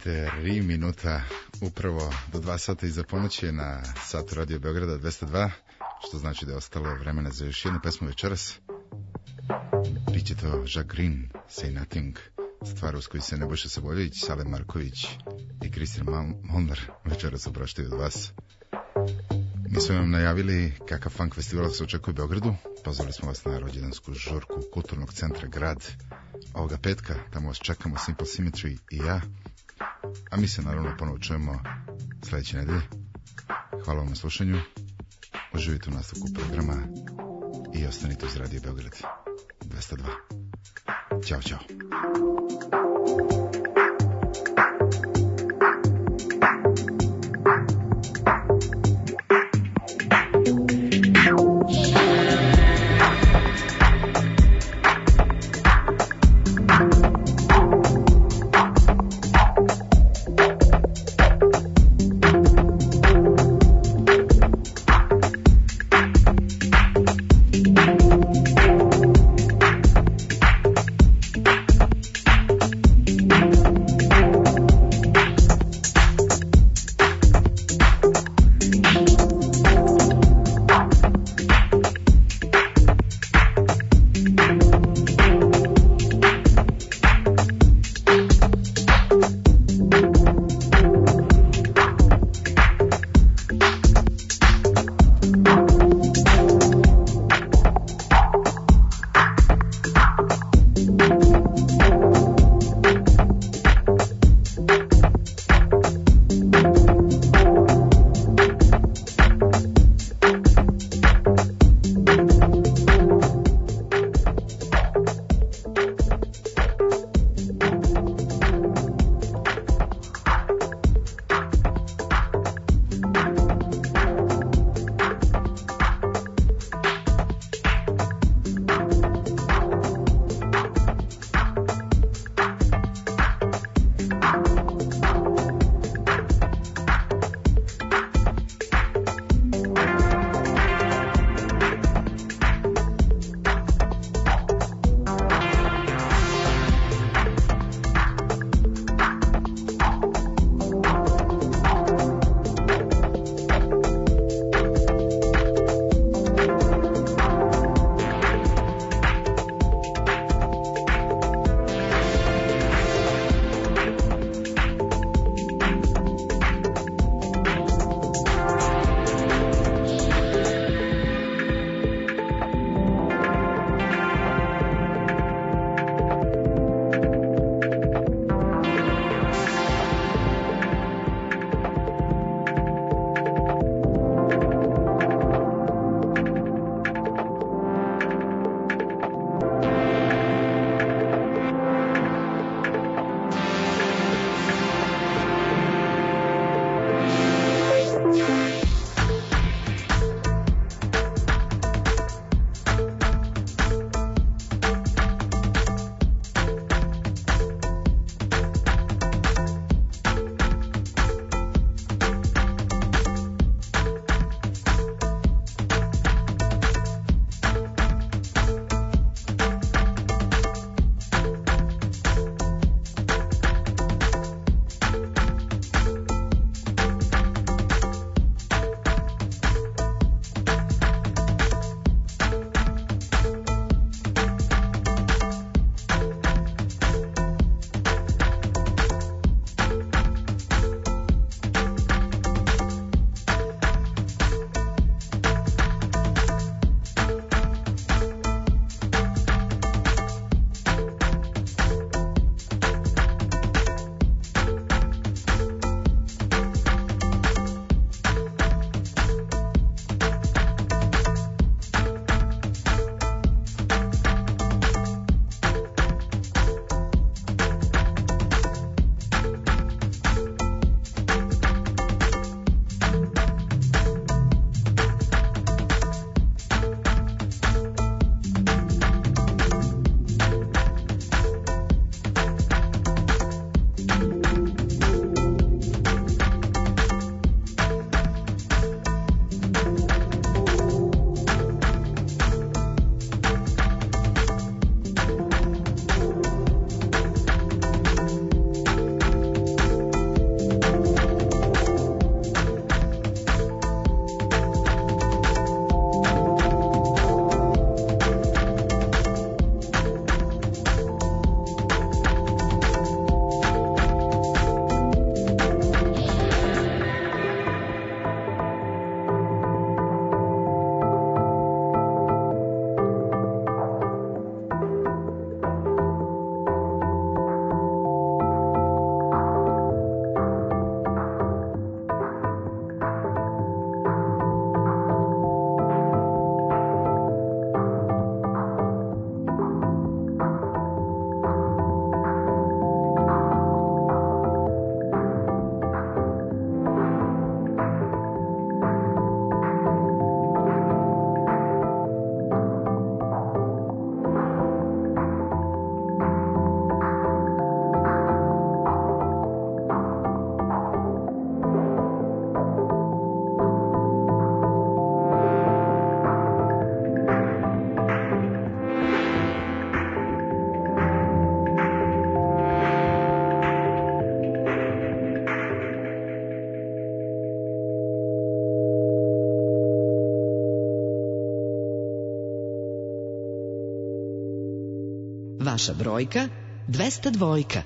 A: tri minuta upravo do dva sata iza ponoći je na satu Radio Beograda dvesta dva, što znači da je ostalo vremena za još jednu pesmu večeras. Biće to Jacques Green, Say Nothing, stvar uz koju se Nebojša Saboljević, Sale Marković i Kristijan Molnar večeras opraštaju od vas. Mi smo vam najavili kakav funk festival se očekuje u Beogradu. Pozvali smo vas na rođendansku žurku Kulturnog centra Grad ovoga petka. Tamo vas čekamo Simple Symmetry i ja. A mi se naravno ponovo čujemo sledeće nedelje. Hvala vam na slušanju. Uživite u nastavku programa i ostanite uz Radio Beograd dvesta dva. Ćao, čao.
E: Thank you.
C: Vaša brojka dvesta dvojka.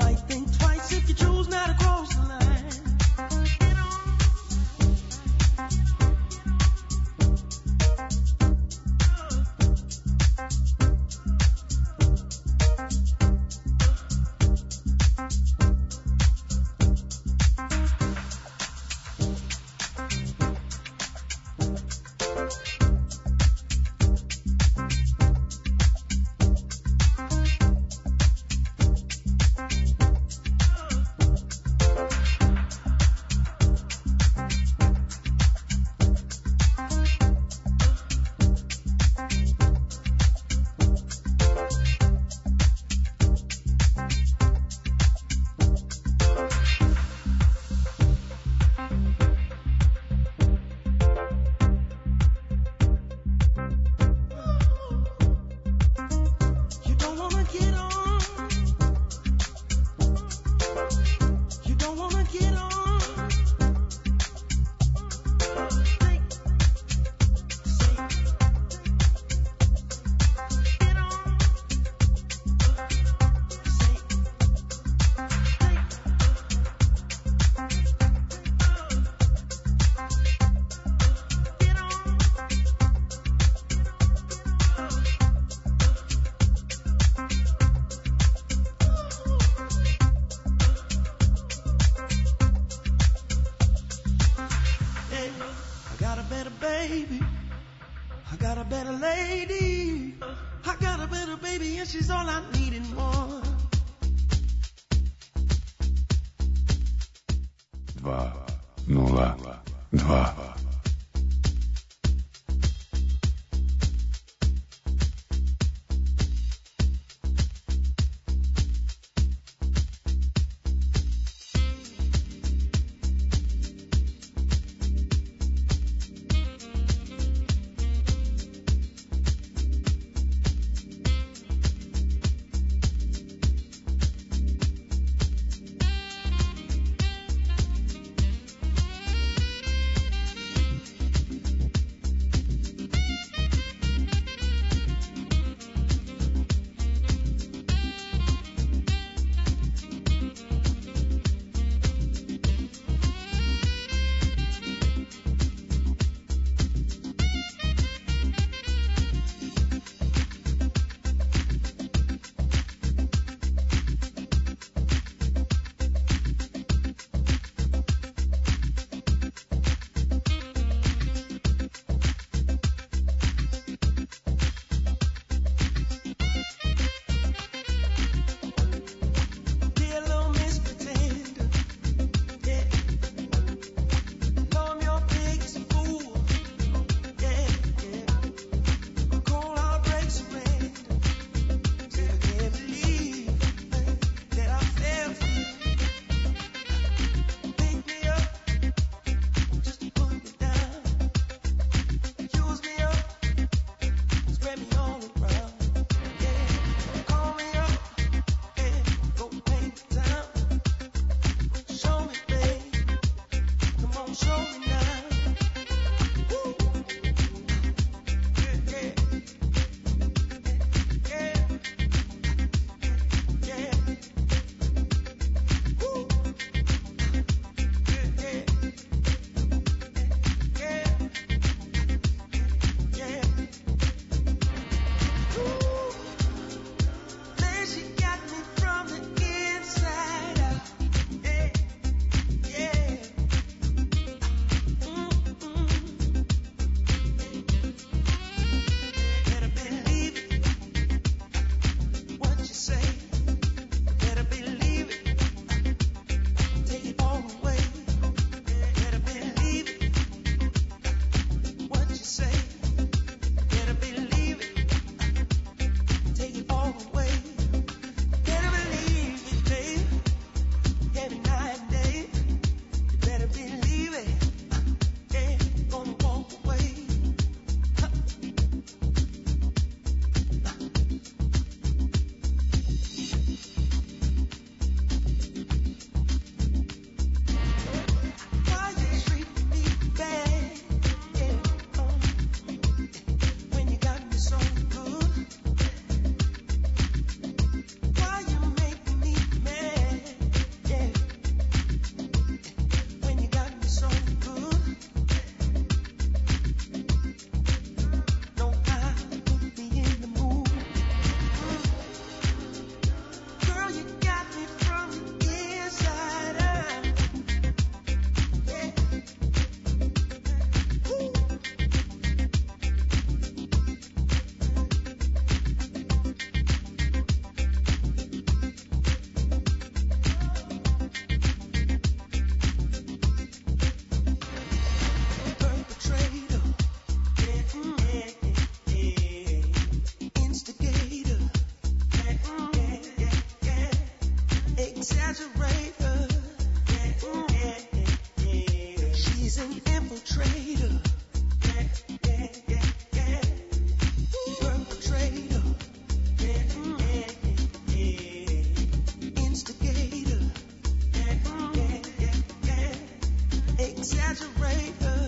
E: might think twice if you choose not to cross the line. exaggerator. She's an infiltrator. Perpetrator. Instigator. Exaggerator.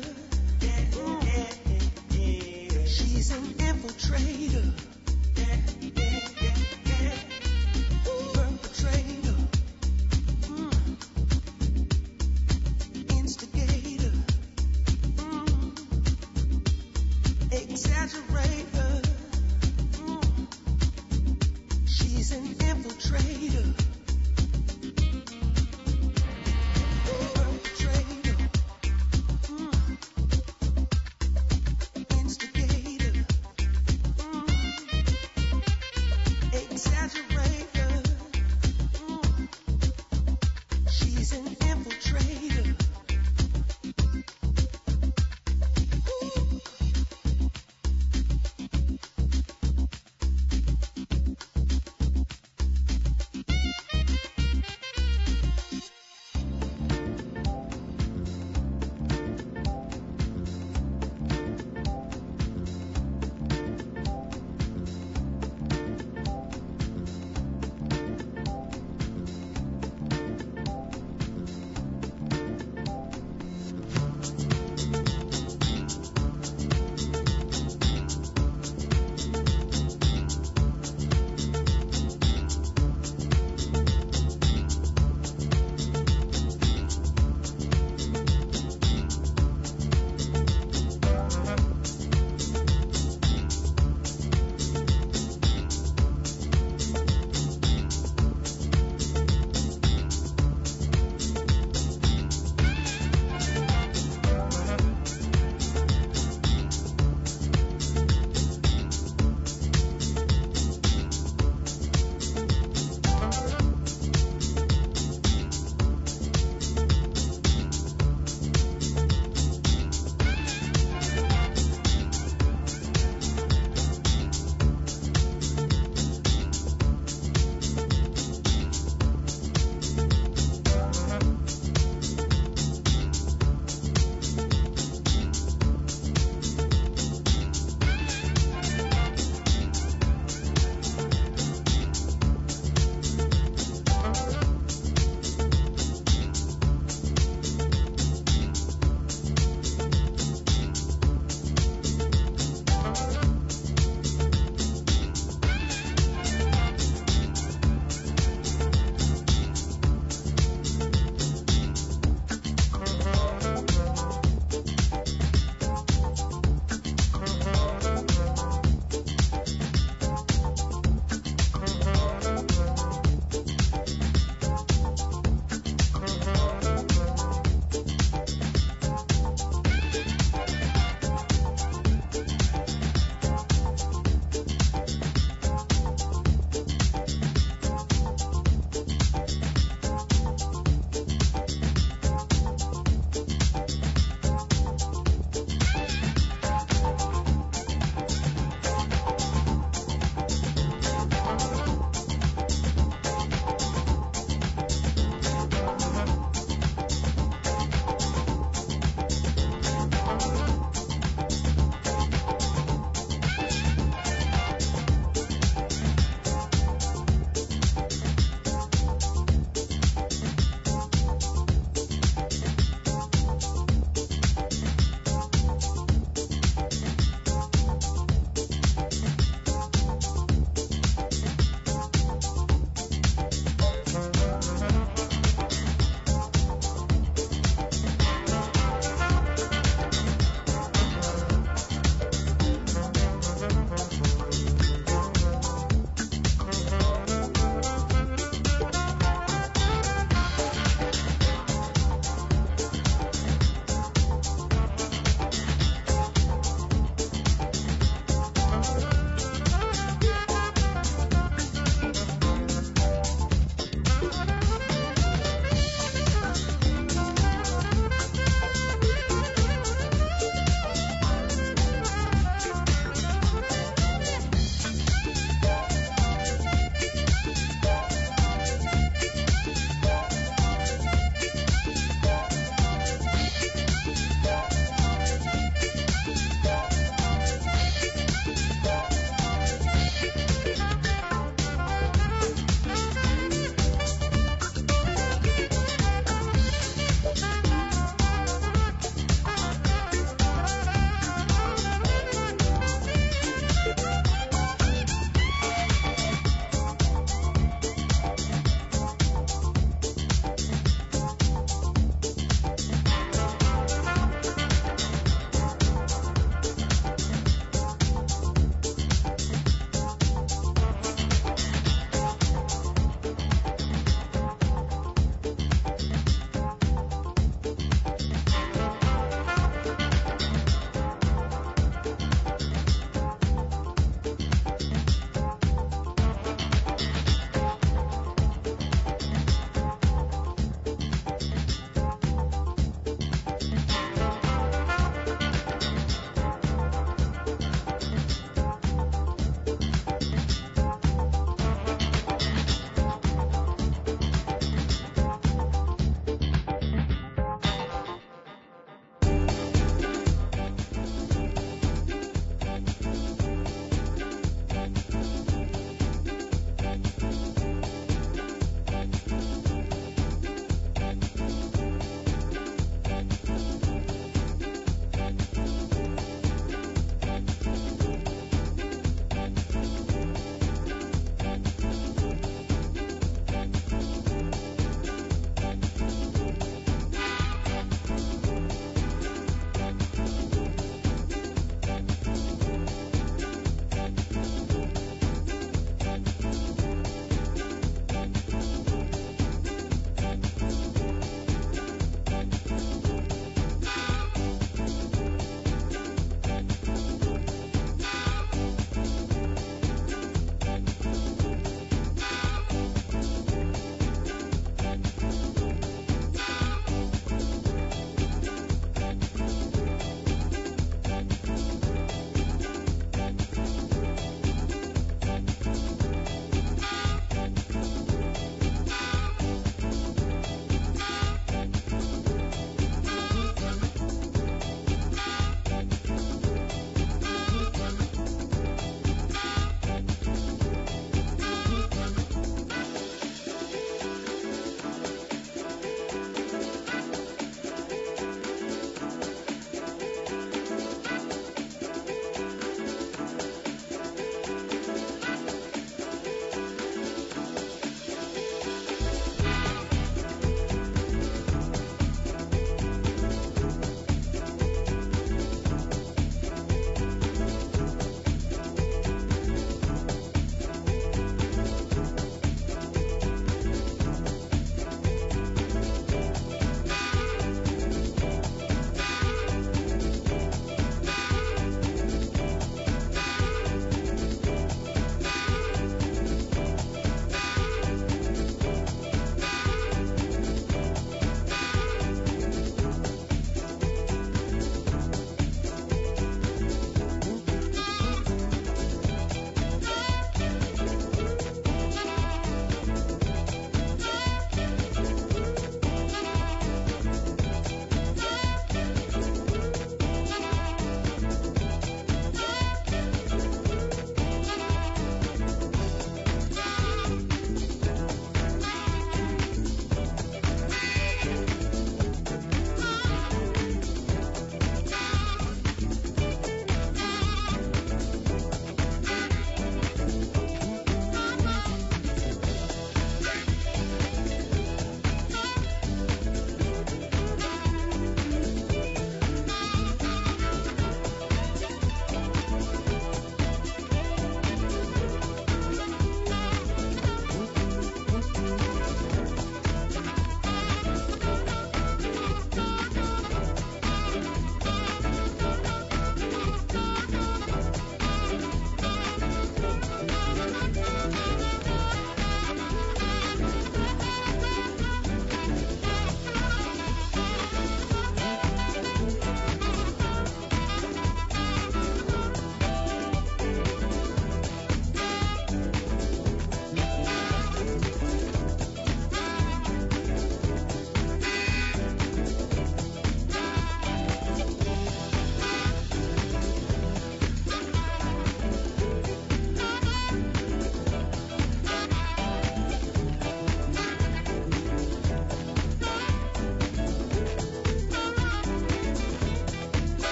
E: She's an infiltrator. Perpetrator.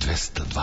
B: dvesta dva.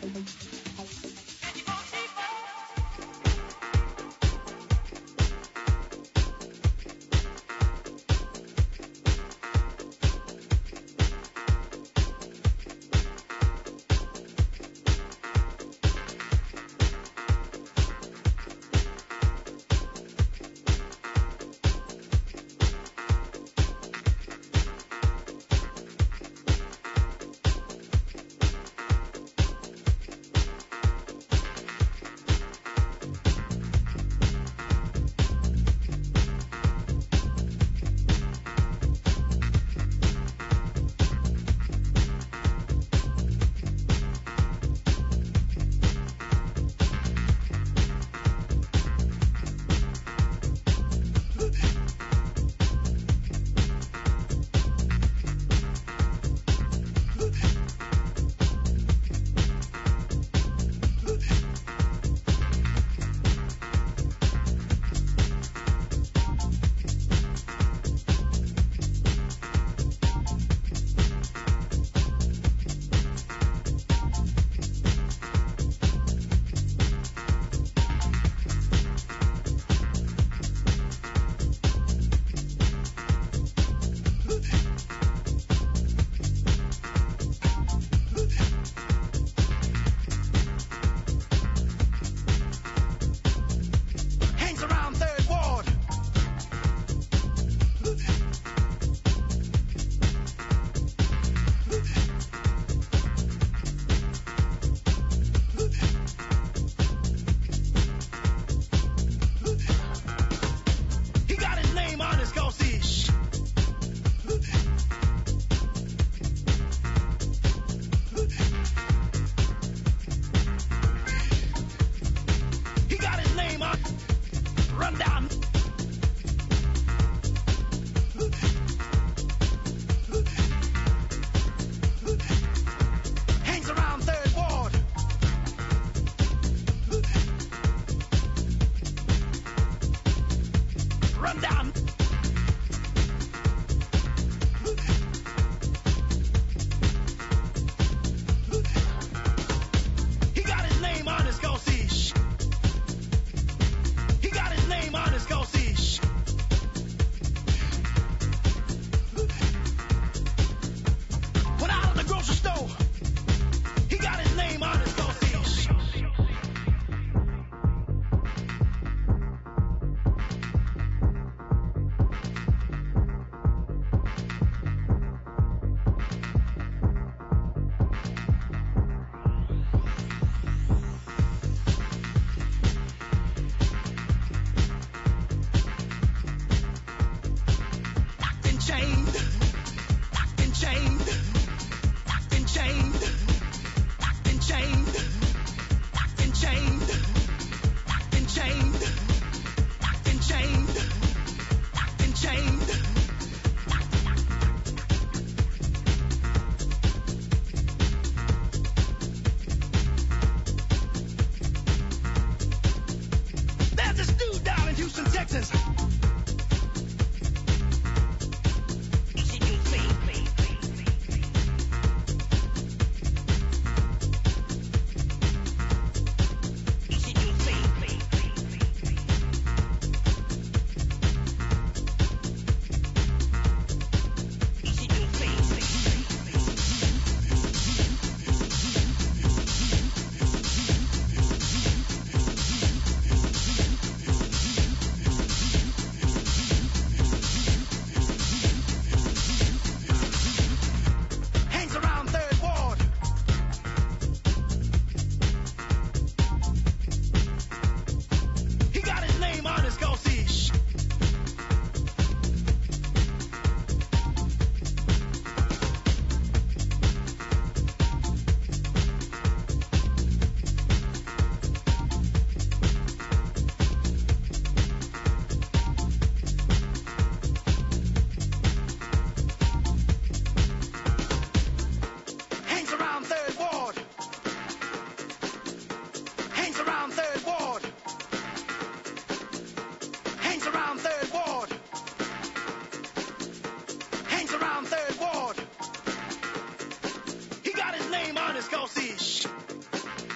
E: Third Ward. He got his name on his cause he's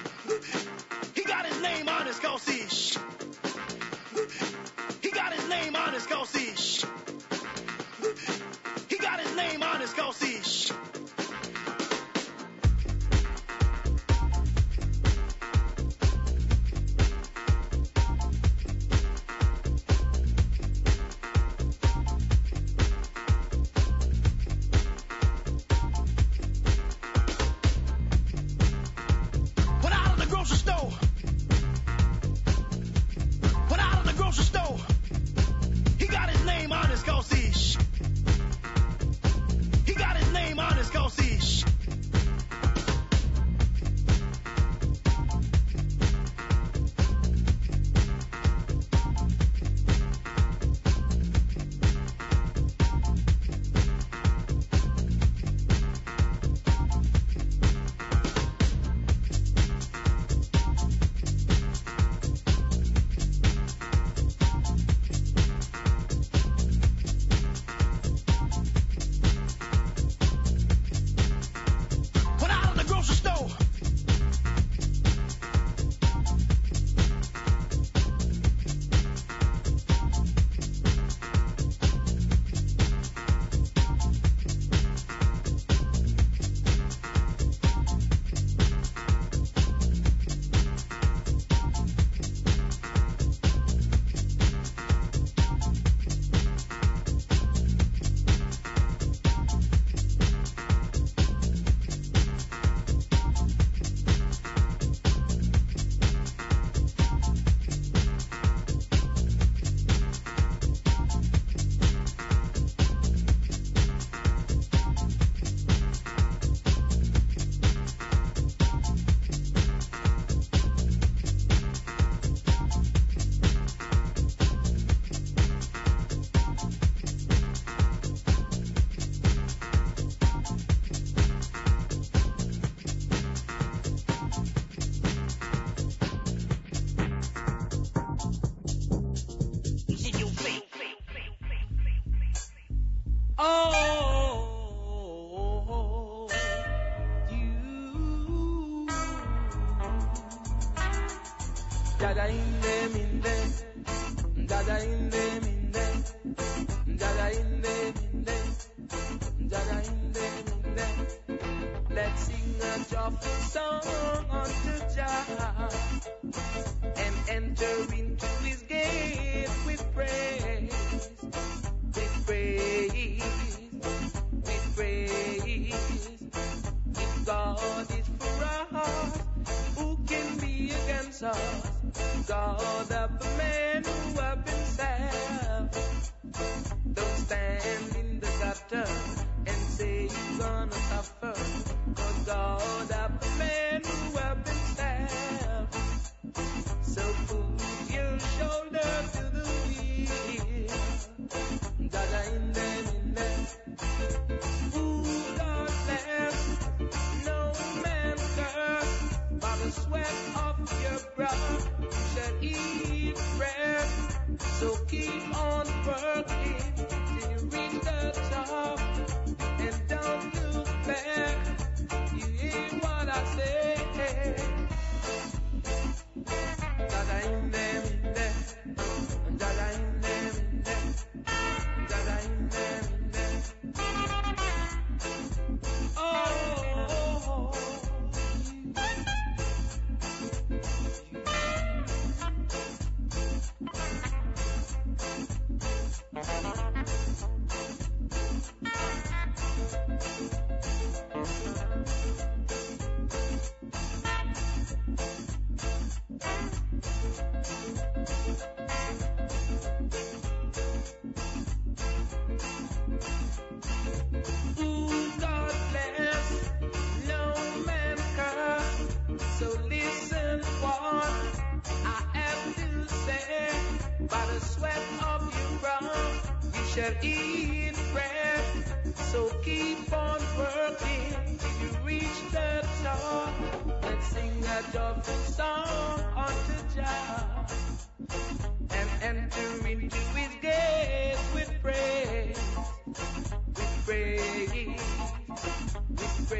E: his cause. He got his name on his cause. He got his name on his cause.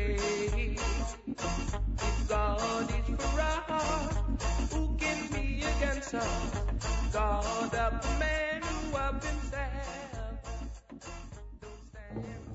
F: God is for us. Who can be
E: better. God help the men who have been there. Don't stand here.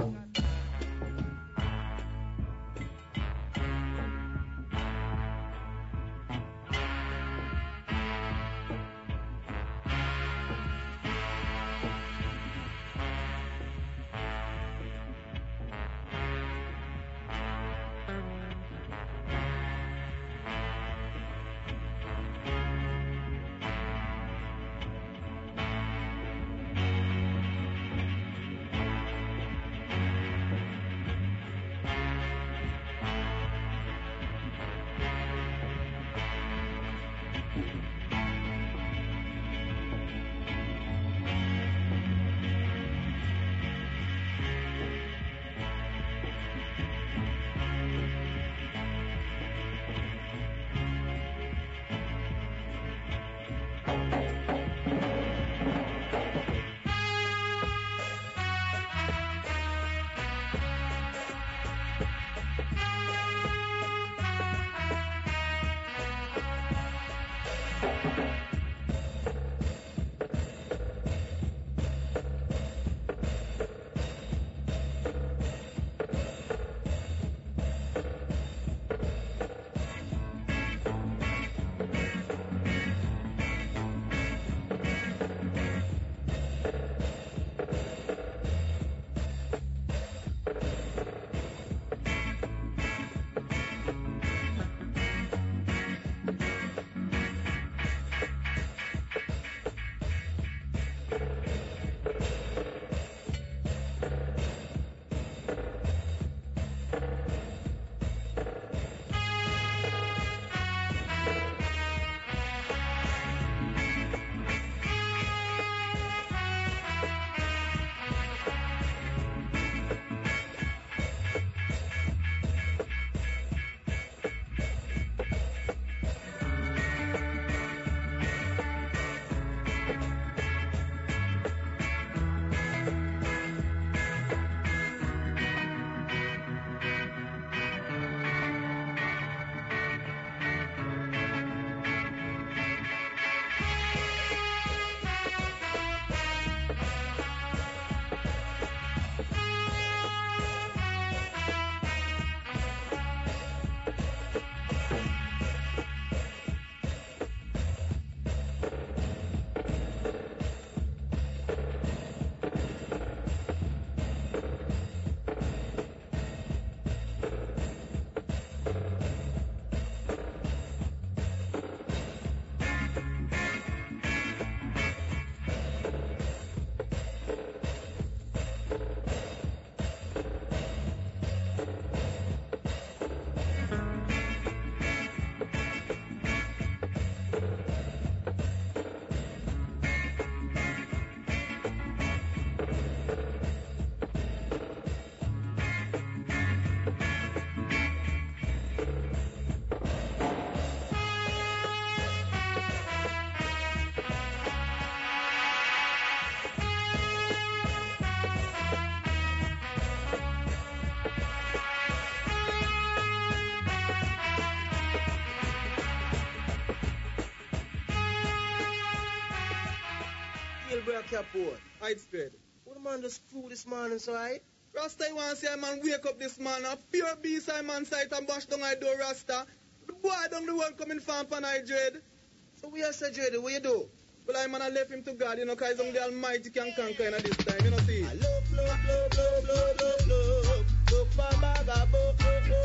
F: Capone, I'd spread. What the man just flew this morning, so I? Rasta, you want to say, man, wake up this man, a pure beast, I man sight and bash down I do Rasta. The boy down the world coming from pan I dread. So we are say dread, what you do? Well, I man, I left him to God, you know, because only the Almighty can conquer in this time, you know, see? I love, love, love, love, love, love, love, love, love, love, love,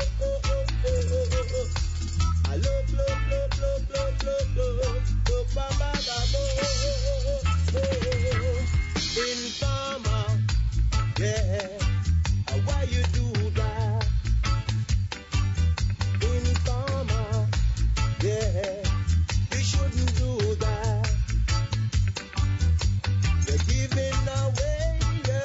F: I love, love, love, love, love, love, love, love, love, Informer, yeah, why you do that? Informer, yeah, you shouldn't do that. You're giving away, yeah.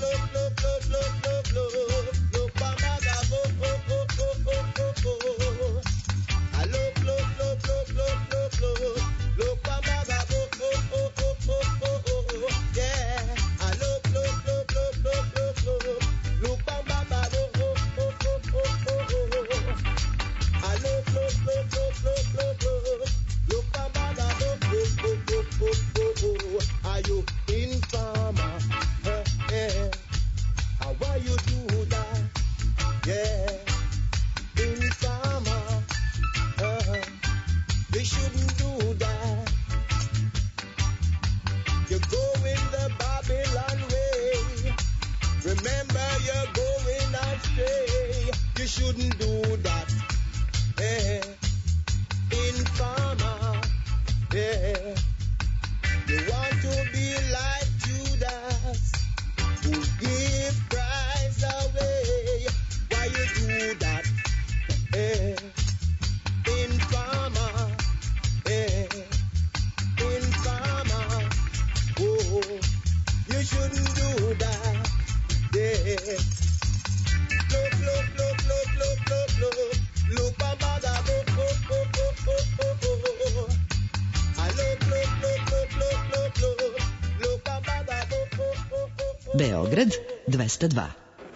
C: Beograd dvesta dva.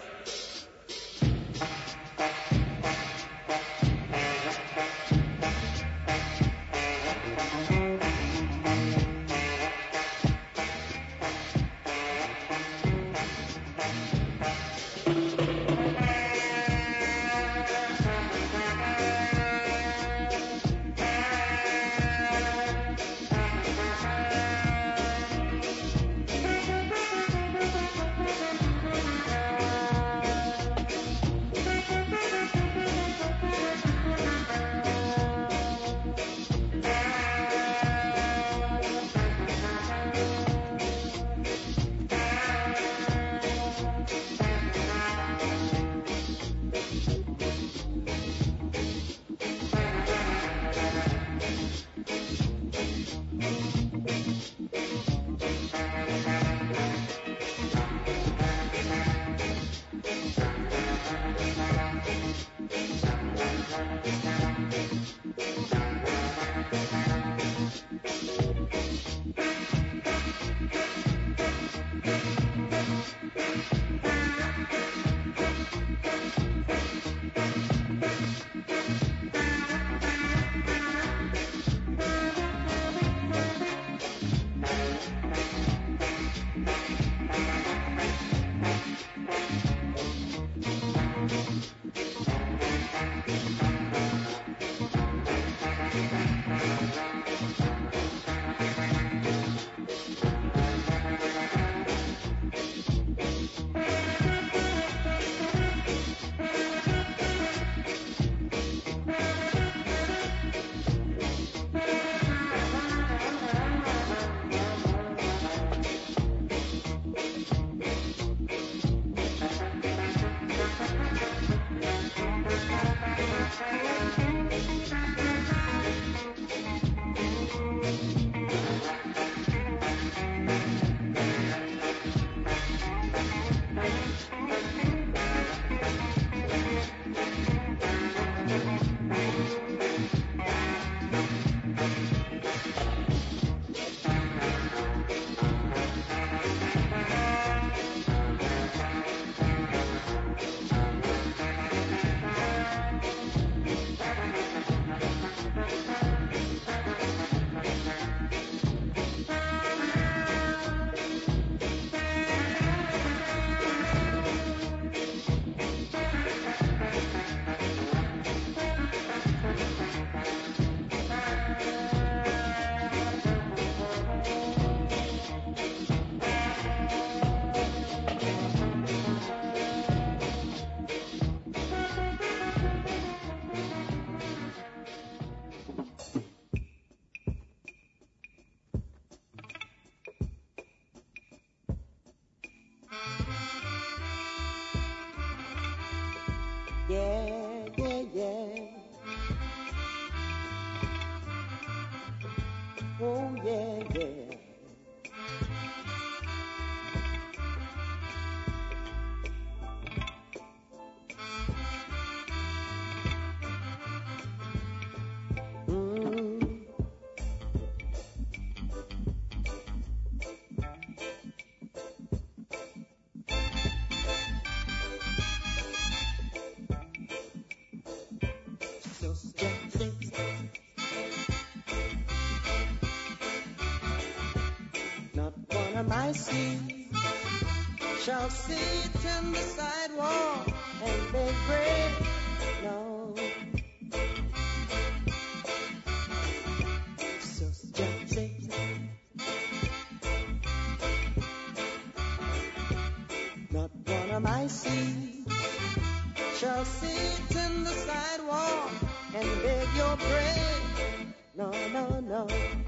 G: Yeah, yeah, yeah. Oh, yeah, yeah. my seat shall sit on the sidewalk and beg bread. No. So just say, not one of my seeds shall sit in the sidewalk and beg your bread. No, no, no.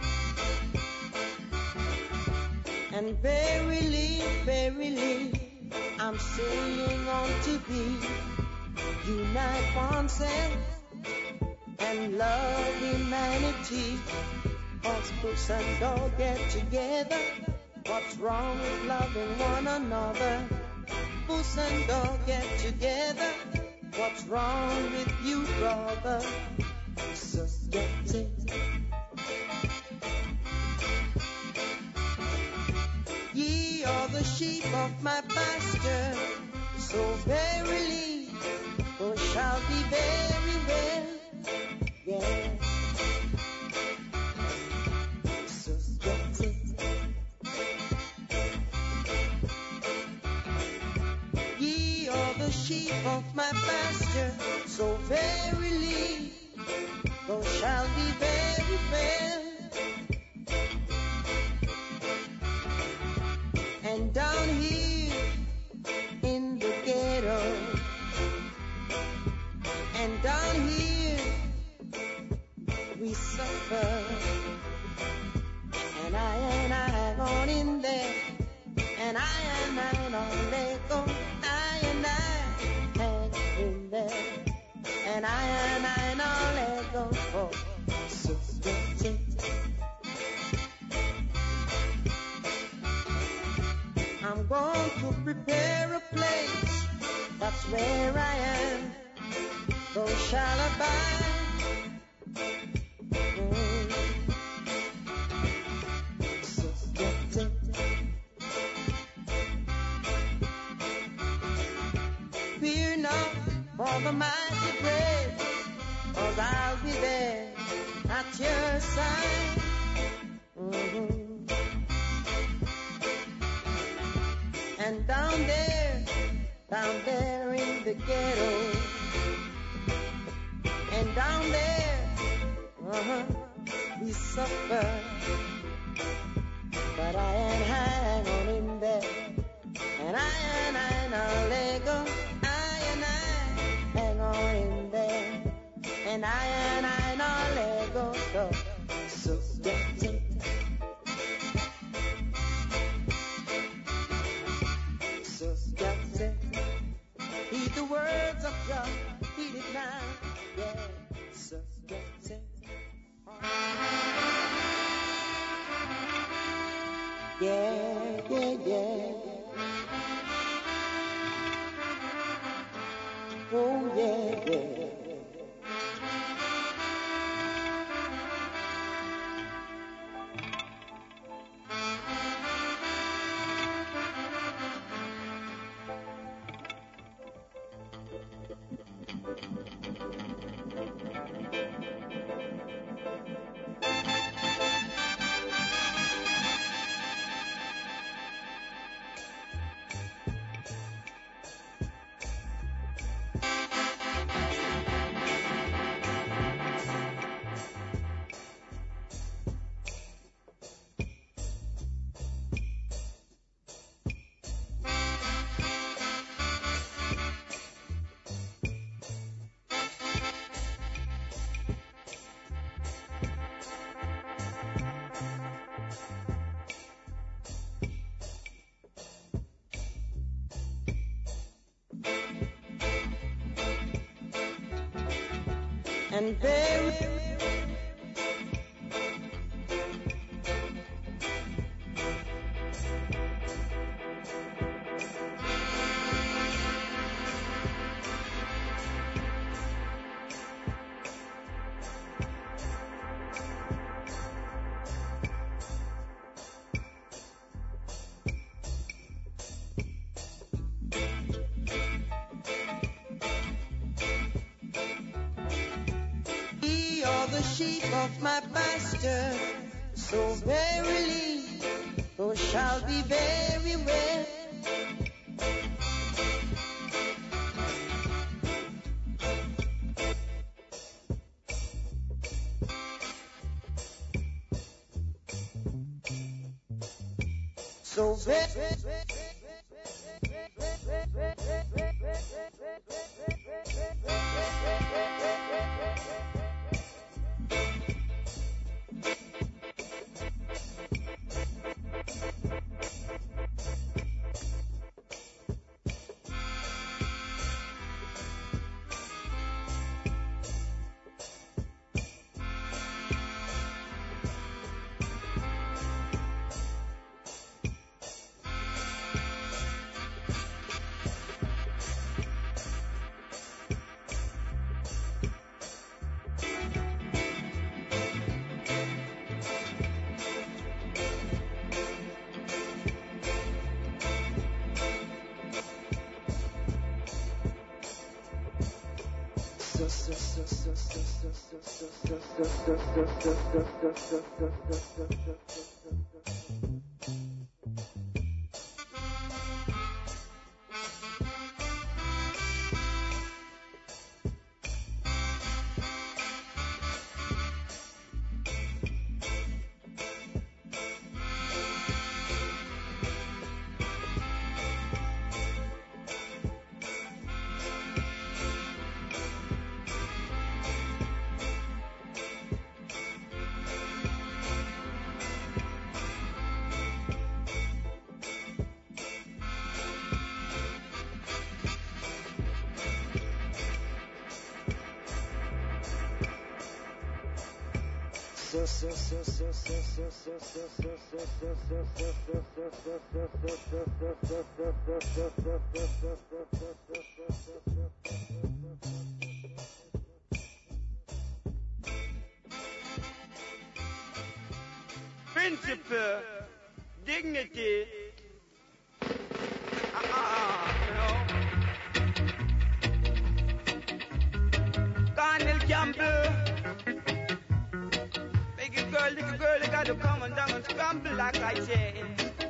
G: And verily, verily, I'm saying unto thee, unite oneself and love humanity. Us puss and dog get together. What's wrong with loving one another? Puss and dog get together. What's wrong with you, brother? Sister, ye are the sheep of my pasture, so verily, oh, shall be very well. Yeah. Sister, ye are the sheep of my pasture, so verily, oh, shall be very well. And down here in the ghetto, and down here we suffer, and I and I hang on in there, and I and I don't let go, I and I hang in there, and I and I don't let go. Oh, so I'm going to prepare a place, that's where I am, so shall abide. Mm. So, so, so. Fear not for the mighty brave, 'cause I'll be there at your side. Mm-hmm. And down there, down there in the ghetto, and down there, uh-huh, we suffer, but I and hang on in there, and I and I no Lego, I and I hang on in there, and I and I no Lego, so, so, yeah, yeah. Heed the words of God, heed it now, yeah, so get it. Yeah, yeah, yeah. Oh, yeah, yeah. And very sheep of my pasture, so verily, oh, you shall be very well. So very
H: Principle, dignity, ah, you know. Colonel Campbell, make a girl, little girl, you gotta come on down and scramble like I say.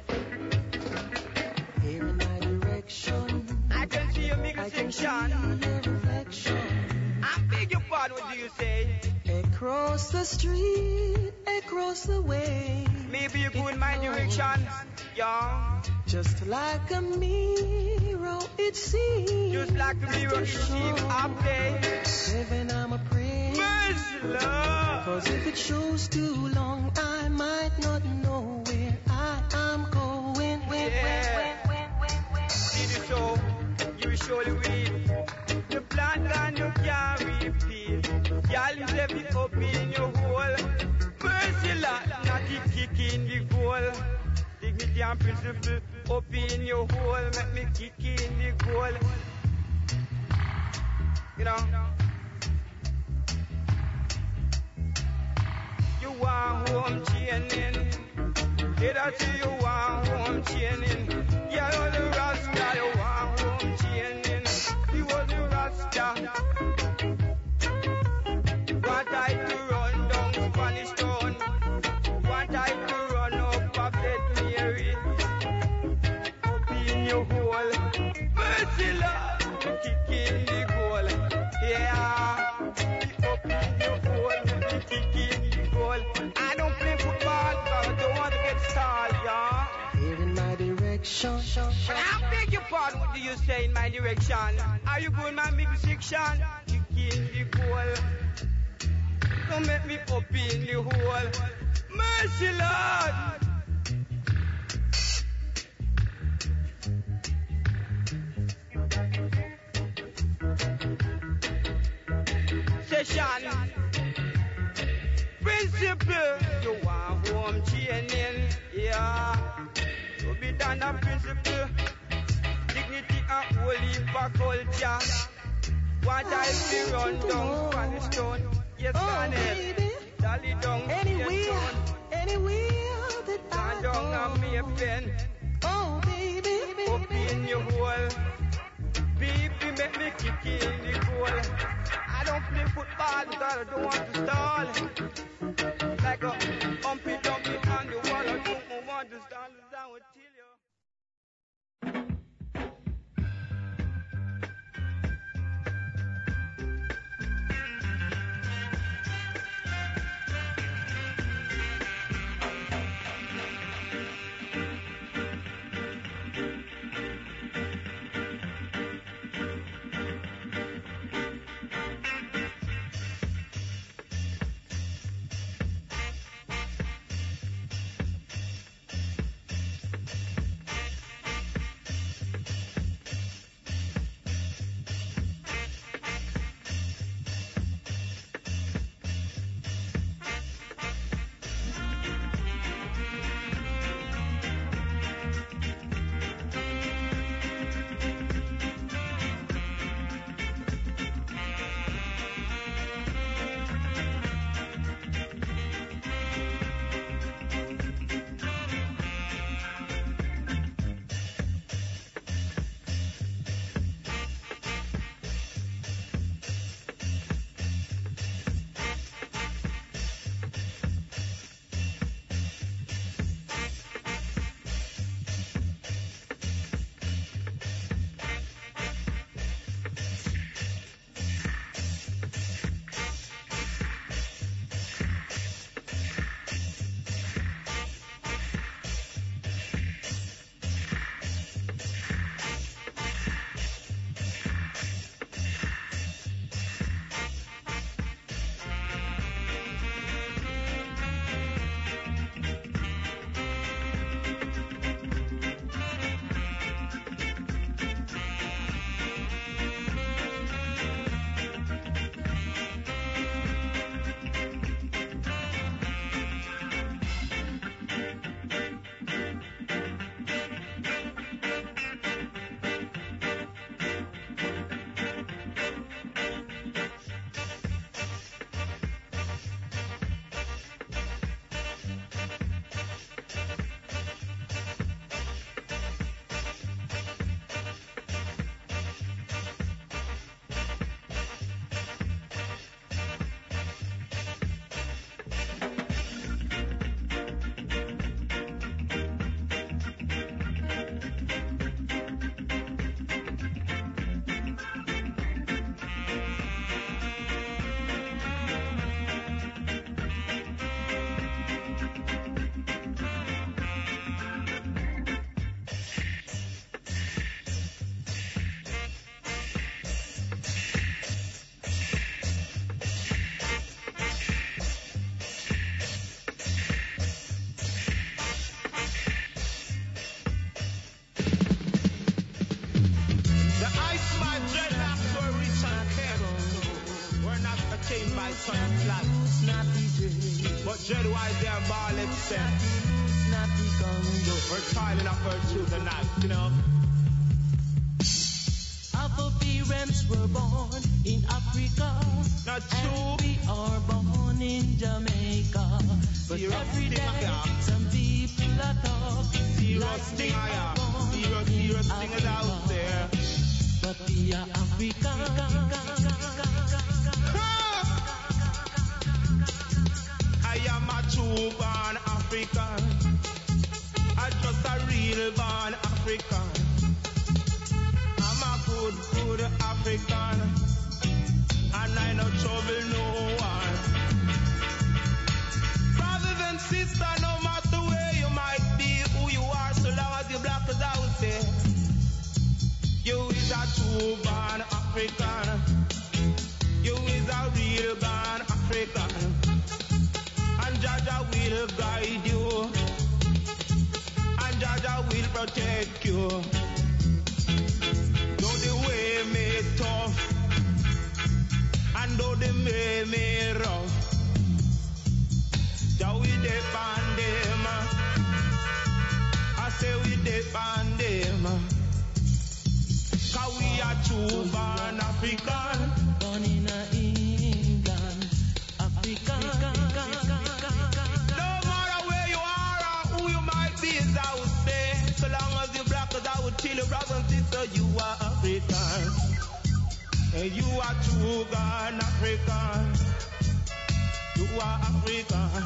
E: Here in my direction,
H: I can see you make a
E: I can see
H: section.
E: your reflection.
H: I beg your pardon, what do you say?
E: Across the street, across the way.
H: Maybe you go in my direction, yeah.
E: Just like a mirror, it seems.
H: Just like a mirror, it seems I play.
E: Heaven, I'm a prayer.
H: Mercy, Lord.
E: Cause if it shows too long, I might not know where I am going. When,
H: Yeah.
E: when, when, when, when,
H: Did it so, you surely will. You plant and you can't repeat. Y'all is every up in your hole. Mercy, Lord, not the kick in the goal. Dignity and principle up in your hole. Make me kick in the goal. You know. You want home chaining. Did I see you want home chaining? Yeah, you're the Rasta, you want home chaining. You was the Rasta. Want I to run down Spanish Town? Want I to run up a Bed Mary? Up in your hole. Mercy, Lord, kick in the goal. Yeah, up in your hole, kick in the goal. I don't play football, but I don't want to get stalled, yeah.
E: here in my direction.
H: But I beg your pardon, what do you say in my direction? Are you going my big section? Kick in the goal. Don't make me up in the hole. Mercy, Lord. Session. Principle. You want home chaining. Yeah. You be done a principle. Dignity and holy for culture. What I be run down Spanish Town. Yes,
E: Oh,
H: Colonel.
E: baby,
H: Dolly down.
E: anywhere, anywhere that I
H: Stand down and me a
E: go.
H: pen.
E: Oh, baby,
H: Up in your hole. Baby, make me kick in the goal. I don't play football because I don't want to stall. Like a humpy dumpy on the wall, I don't want to stand.
I: by turning flat. But dread wise they are ball upset. We're toiling up her through the night, you know.
J: Our parents were born in Africa.
I: Not true.
J: And we are born in Jamaica. But
I: Zero
J: every day
I: stinger.
J: some people are talk
I: Zero
J: like they
I: stinger,
J: are
I: yeah.
J: born
I: Zero,
J: in
I: zero stingers
J: Africa.
I: out there.
J: But we are African.
I: I am a true born African. I'm just a real born African. I'm a good, good African. And I no trouble no one. Brothers and sisters, no matter where you might be, who you are, so long as you're black as out there. You is a true born African. You is a real born African. And Jaja will guide you. And Jaja will protect you. Though the way may tough, and though the way may rough, Jah we depend them. I say we depend them. Cause we are true born African.
J: Born in England, Africa.
I: No matter where you are or who you might be is out there. So long as you're black, as I would tell you, brothers and sisters, you are African. And you are true born African. You are African.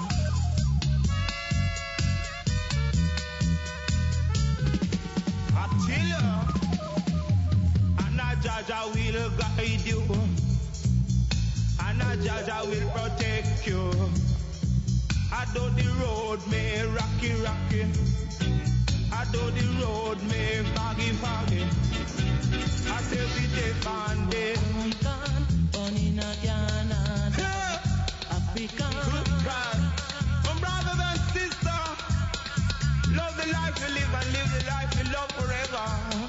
I: I tell you, and a Jaja will guide you, and a Jaja will protect you. Although the road may rocky rocky, although the road may foggy foggy, I say we depend it.
J: African, born in Canada. African.
I: Good God, my brothers and sisters, love the life you live and live the life you love forever.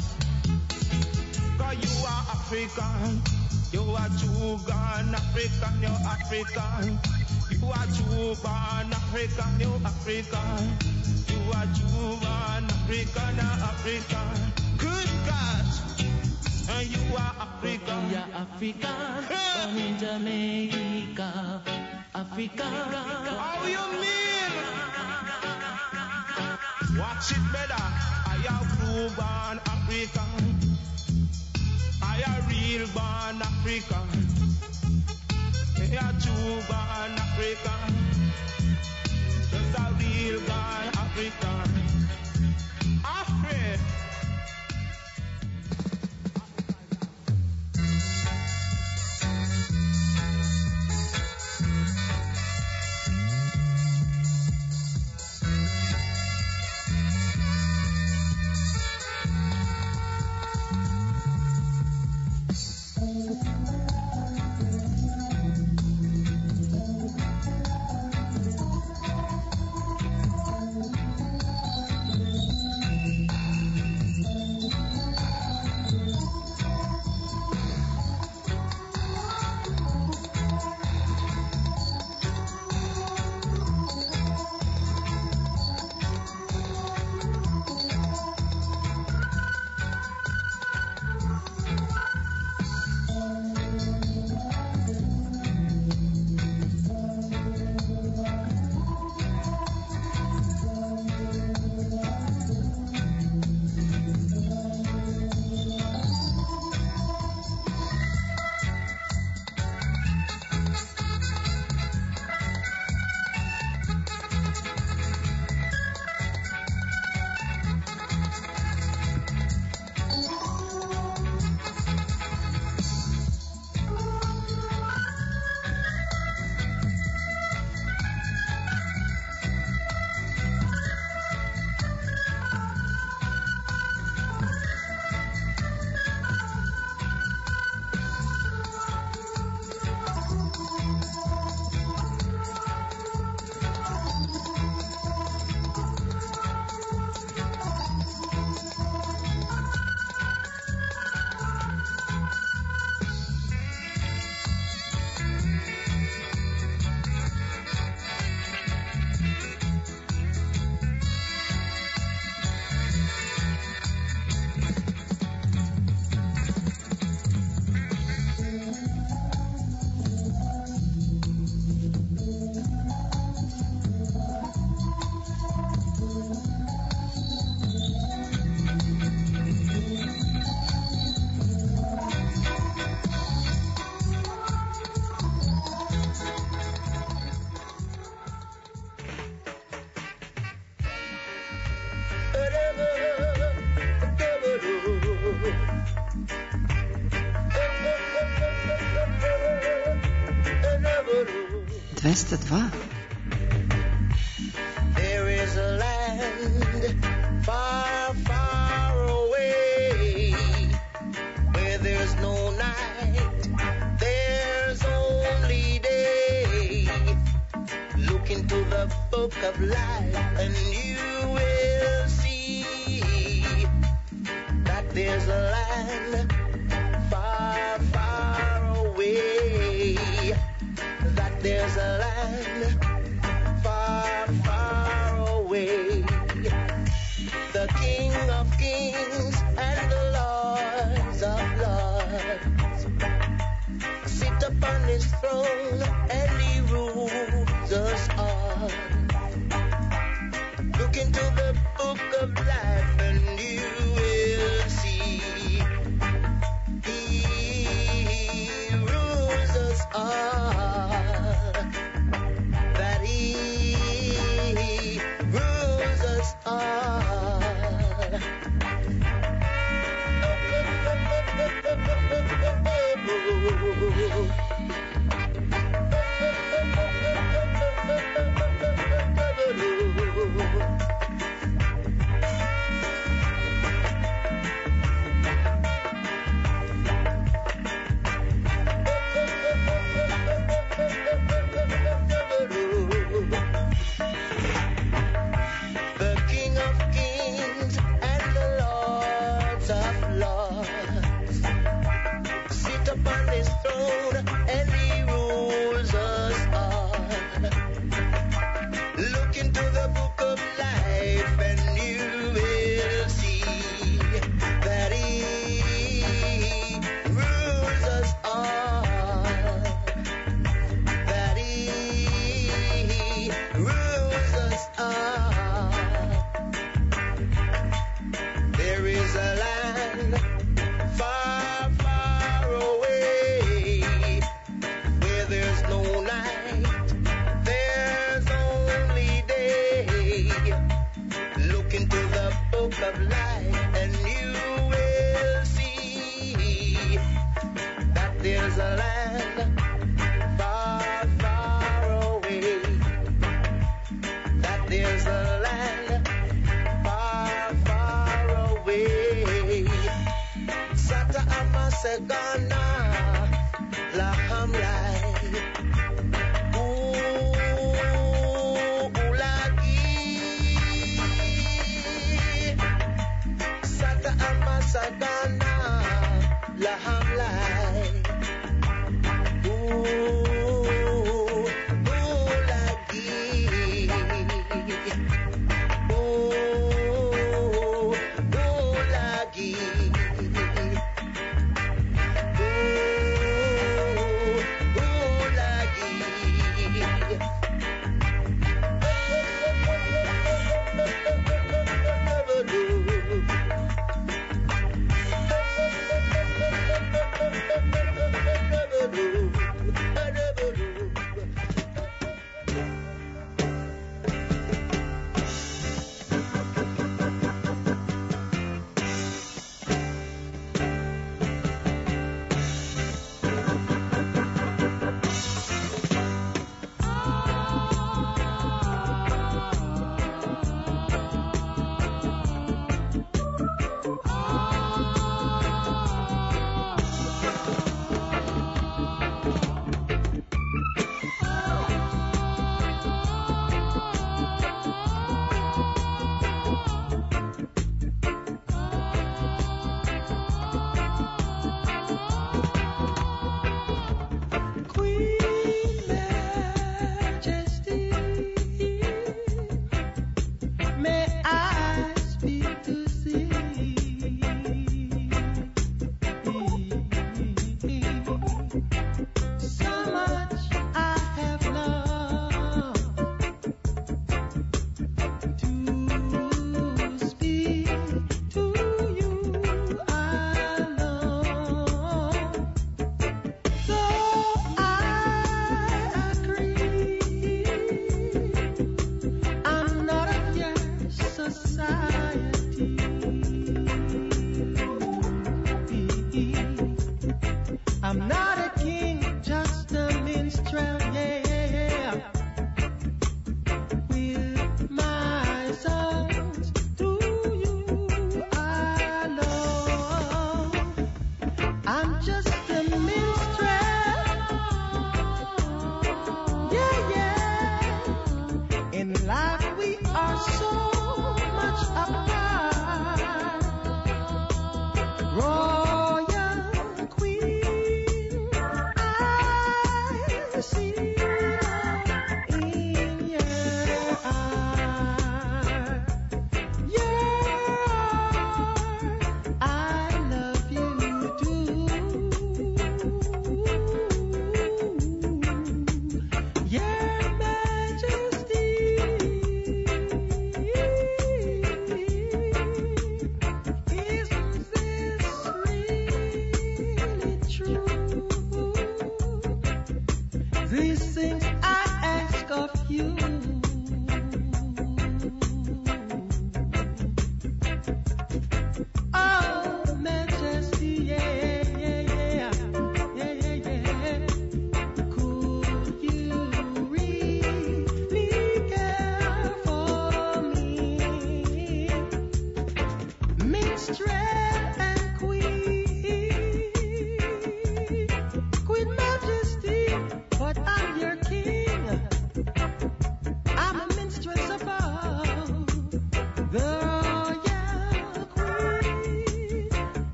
I: Cause you are African, you are true born African, you're African. You are true born African, you're African. You are true born African, you're African. Good God, and you are African.
J: We are African, born in Jamaica. Africa.
I: How you mean? Watch it better. I am true born African. I am real born African. I am true born African. Just a real born African. African.
C: двеста два.
E: There is a land far, far away where there's no night, there's only day. Look into the book of life and you will see that there's a land far, far away, that there's a land far, far away. The King of Kings and the Lords of Lords sit upon his throne and he rules us all. Look into the book of life and you will see he rules us all. That he rules us all. The King of Kings and the Lords of Lords sit upon his throne and he rules us all. Look into the book of life and you will see that he rules us all. That he rules us all. There is a land far, far away where there's no night, there's only day. Look into the book of life and you will see that there's a land far, far away, that there's a land far, far away. Sata Amasegana Lahamlai Ulagi Sata Amasegana Lahamlai Ulagi Ulagi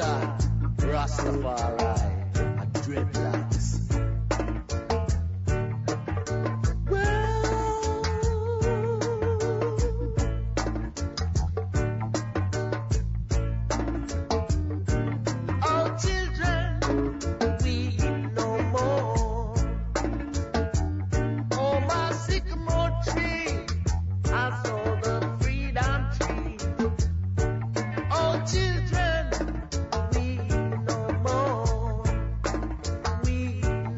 K: that Rastafari and dreadlocks.
E: We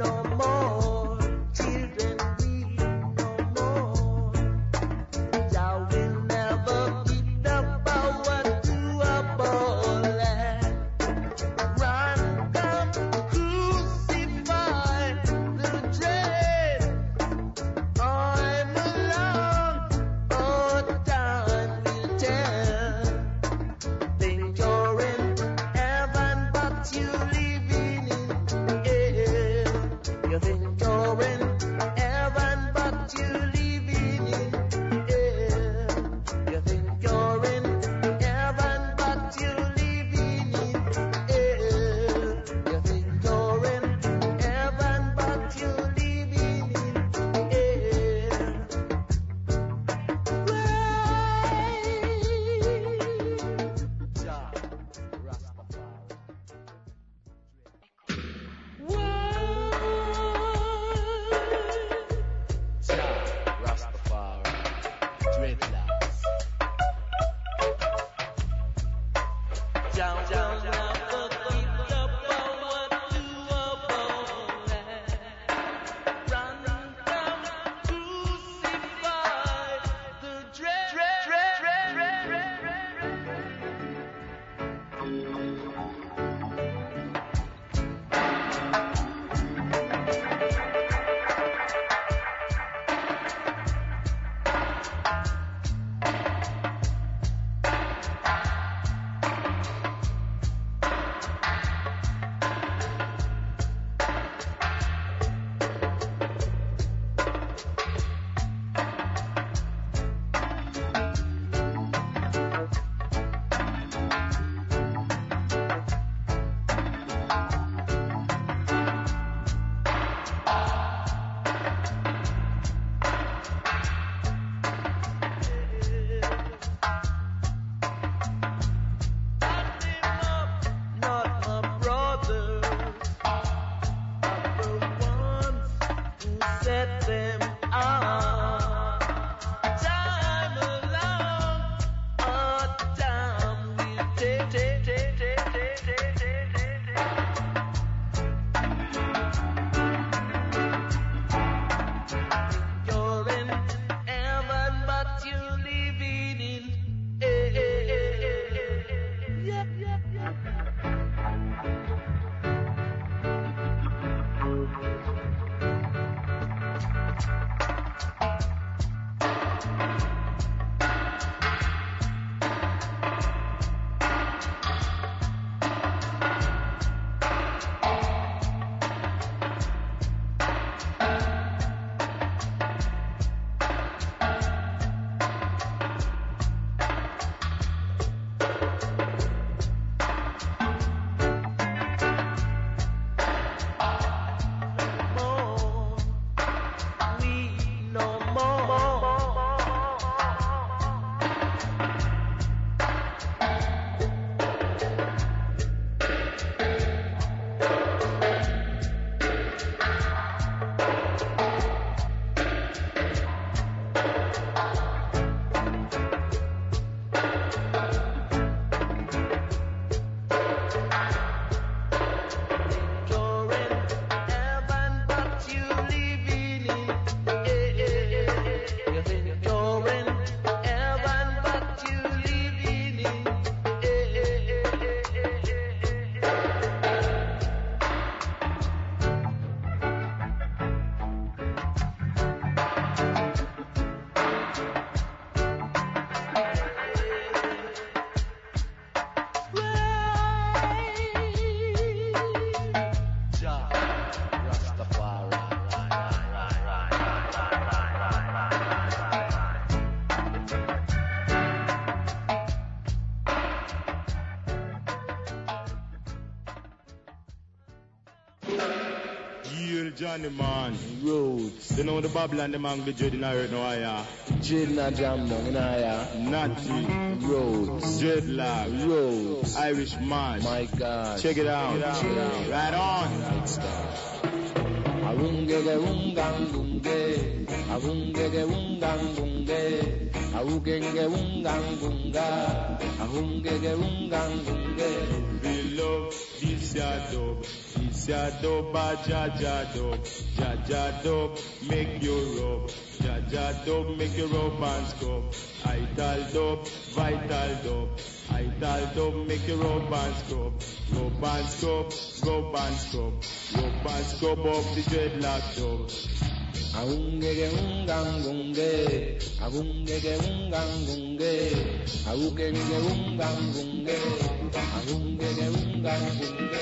I: real Johnny man.
K: Roots.
I: You know the Babylon, the man, the dread in a hurt no higher.
K: Dread na jam down in higher.
I: Natty.
K: Roots.
I: Dreadlock.
K: Roots.
I: Irish man.
K: My God.
I: Check it out.
K: Check it out.
I: Right on.
K: Right start. Awungege ungang bunge. Awungege ungang bunge. Awugenge ungang bunga. Awungege ungang bunge.
I: We love this ya dub. This ya dub, a Jaja dub. Jaja dub, make you rub. Jaja dub, make you rub and scrub. Ital dub, vital dub. Ital dub, make you rub and scrub. Rub and scrub, rub and scrub. Rub and scrub up the dreadlock dub.
K: Awungege ungang bunge. Awungege ungang bunge. Awugenge ungang bunge. Awungege ungang bunge.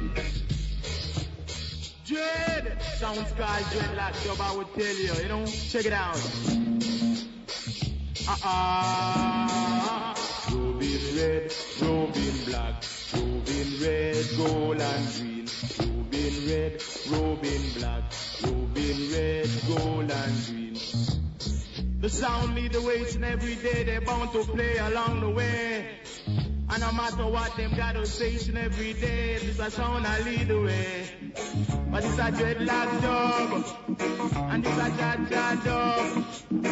I: Dread! Sounds called dreadlock dub, I would tell you, you know? Check it out. Uh-uh. Robin red, Robin black. Robin red, gold and green. Robin red, Robin black. Robin red, gold and green. The sound lead the way each and every day, they're bound to play along the way. And no matter what them gotta say each and every day, this a sound I lead the way. But it's a dreadlock dub, and it's a Jaja dub.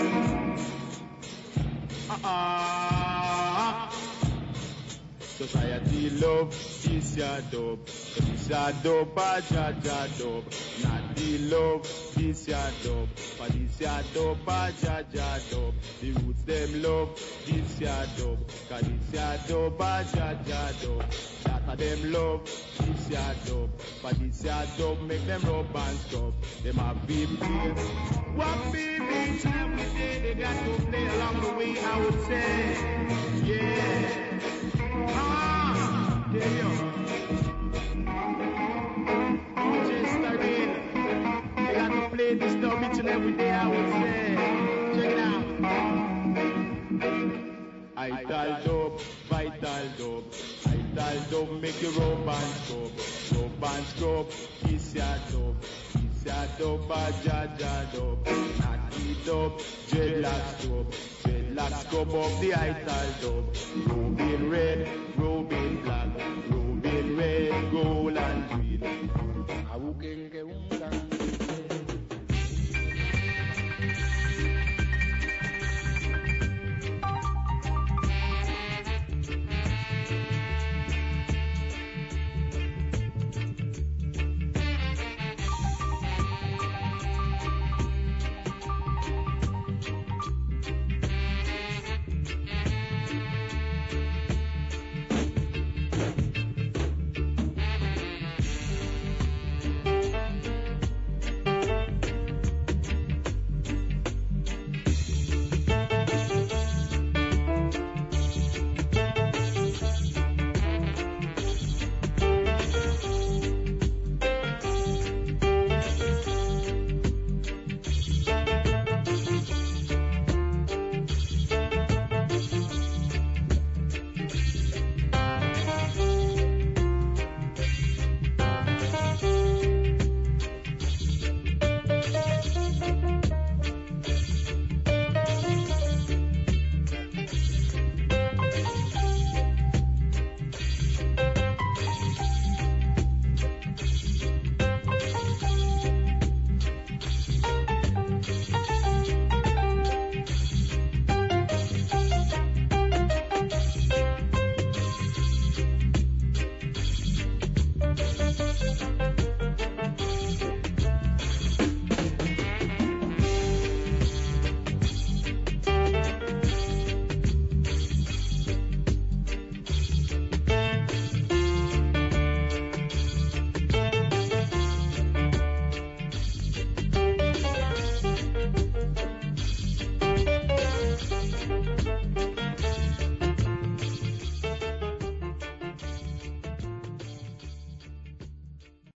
I: Uh-uh. Society love this ya dub. This ya dub, a Jaja dub. Not the love this ya dub. But this ya dub, a Jaja dub. The roots them love this ya dub. Cause this ya dub, a Jaja dub. That of them love this ya dub. But this ya dub make them rub and stop. Them have been play. One baby each and every day they got to play along the way, I would say. Yeah. Ah, there you go. Just started. They got to play this stuff each and every day, I would say. Check it out. Ital dub, vital dub. Ital dub, make you rub and scrub. Rub and scrub, kiss ya dub. Kiss ya dub, a Jaja dub. Natty dub, dreadlock dub. Dreadlock scrub up the ital dub. Robin red, Robin black.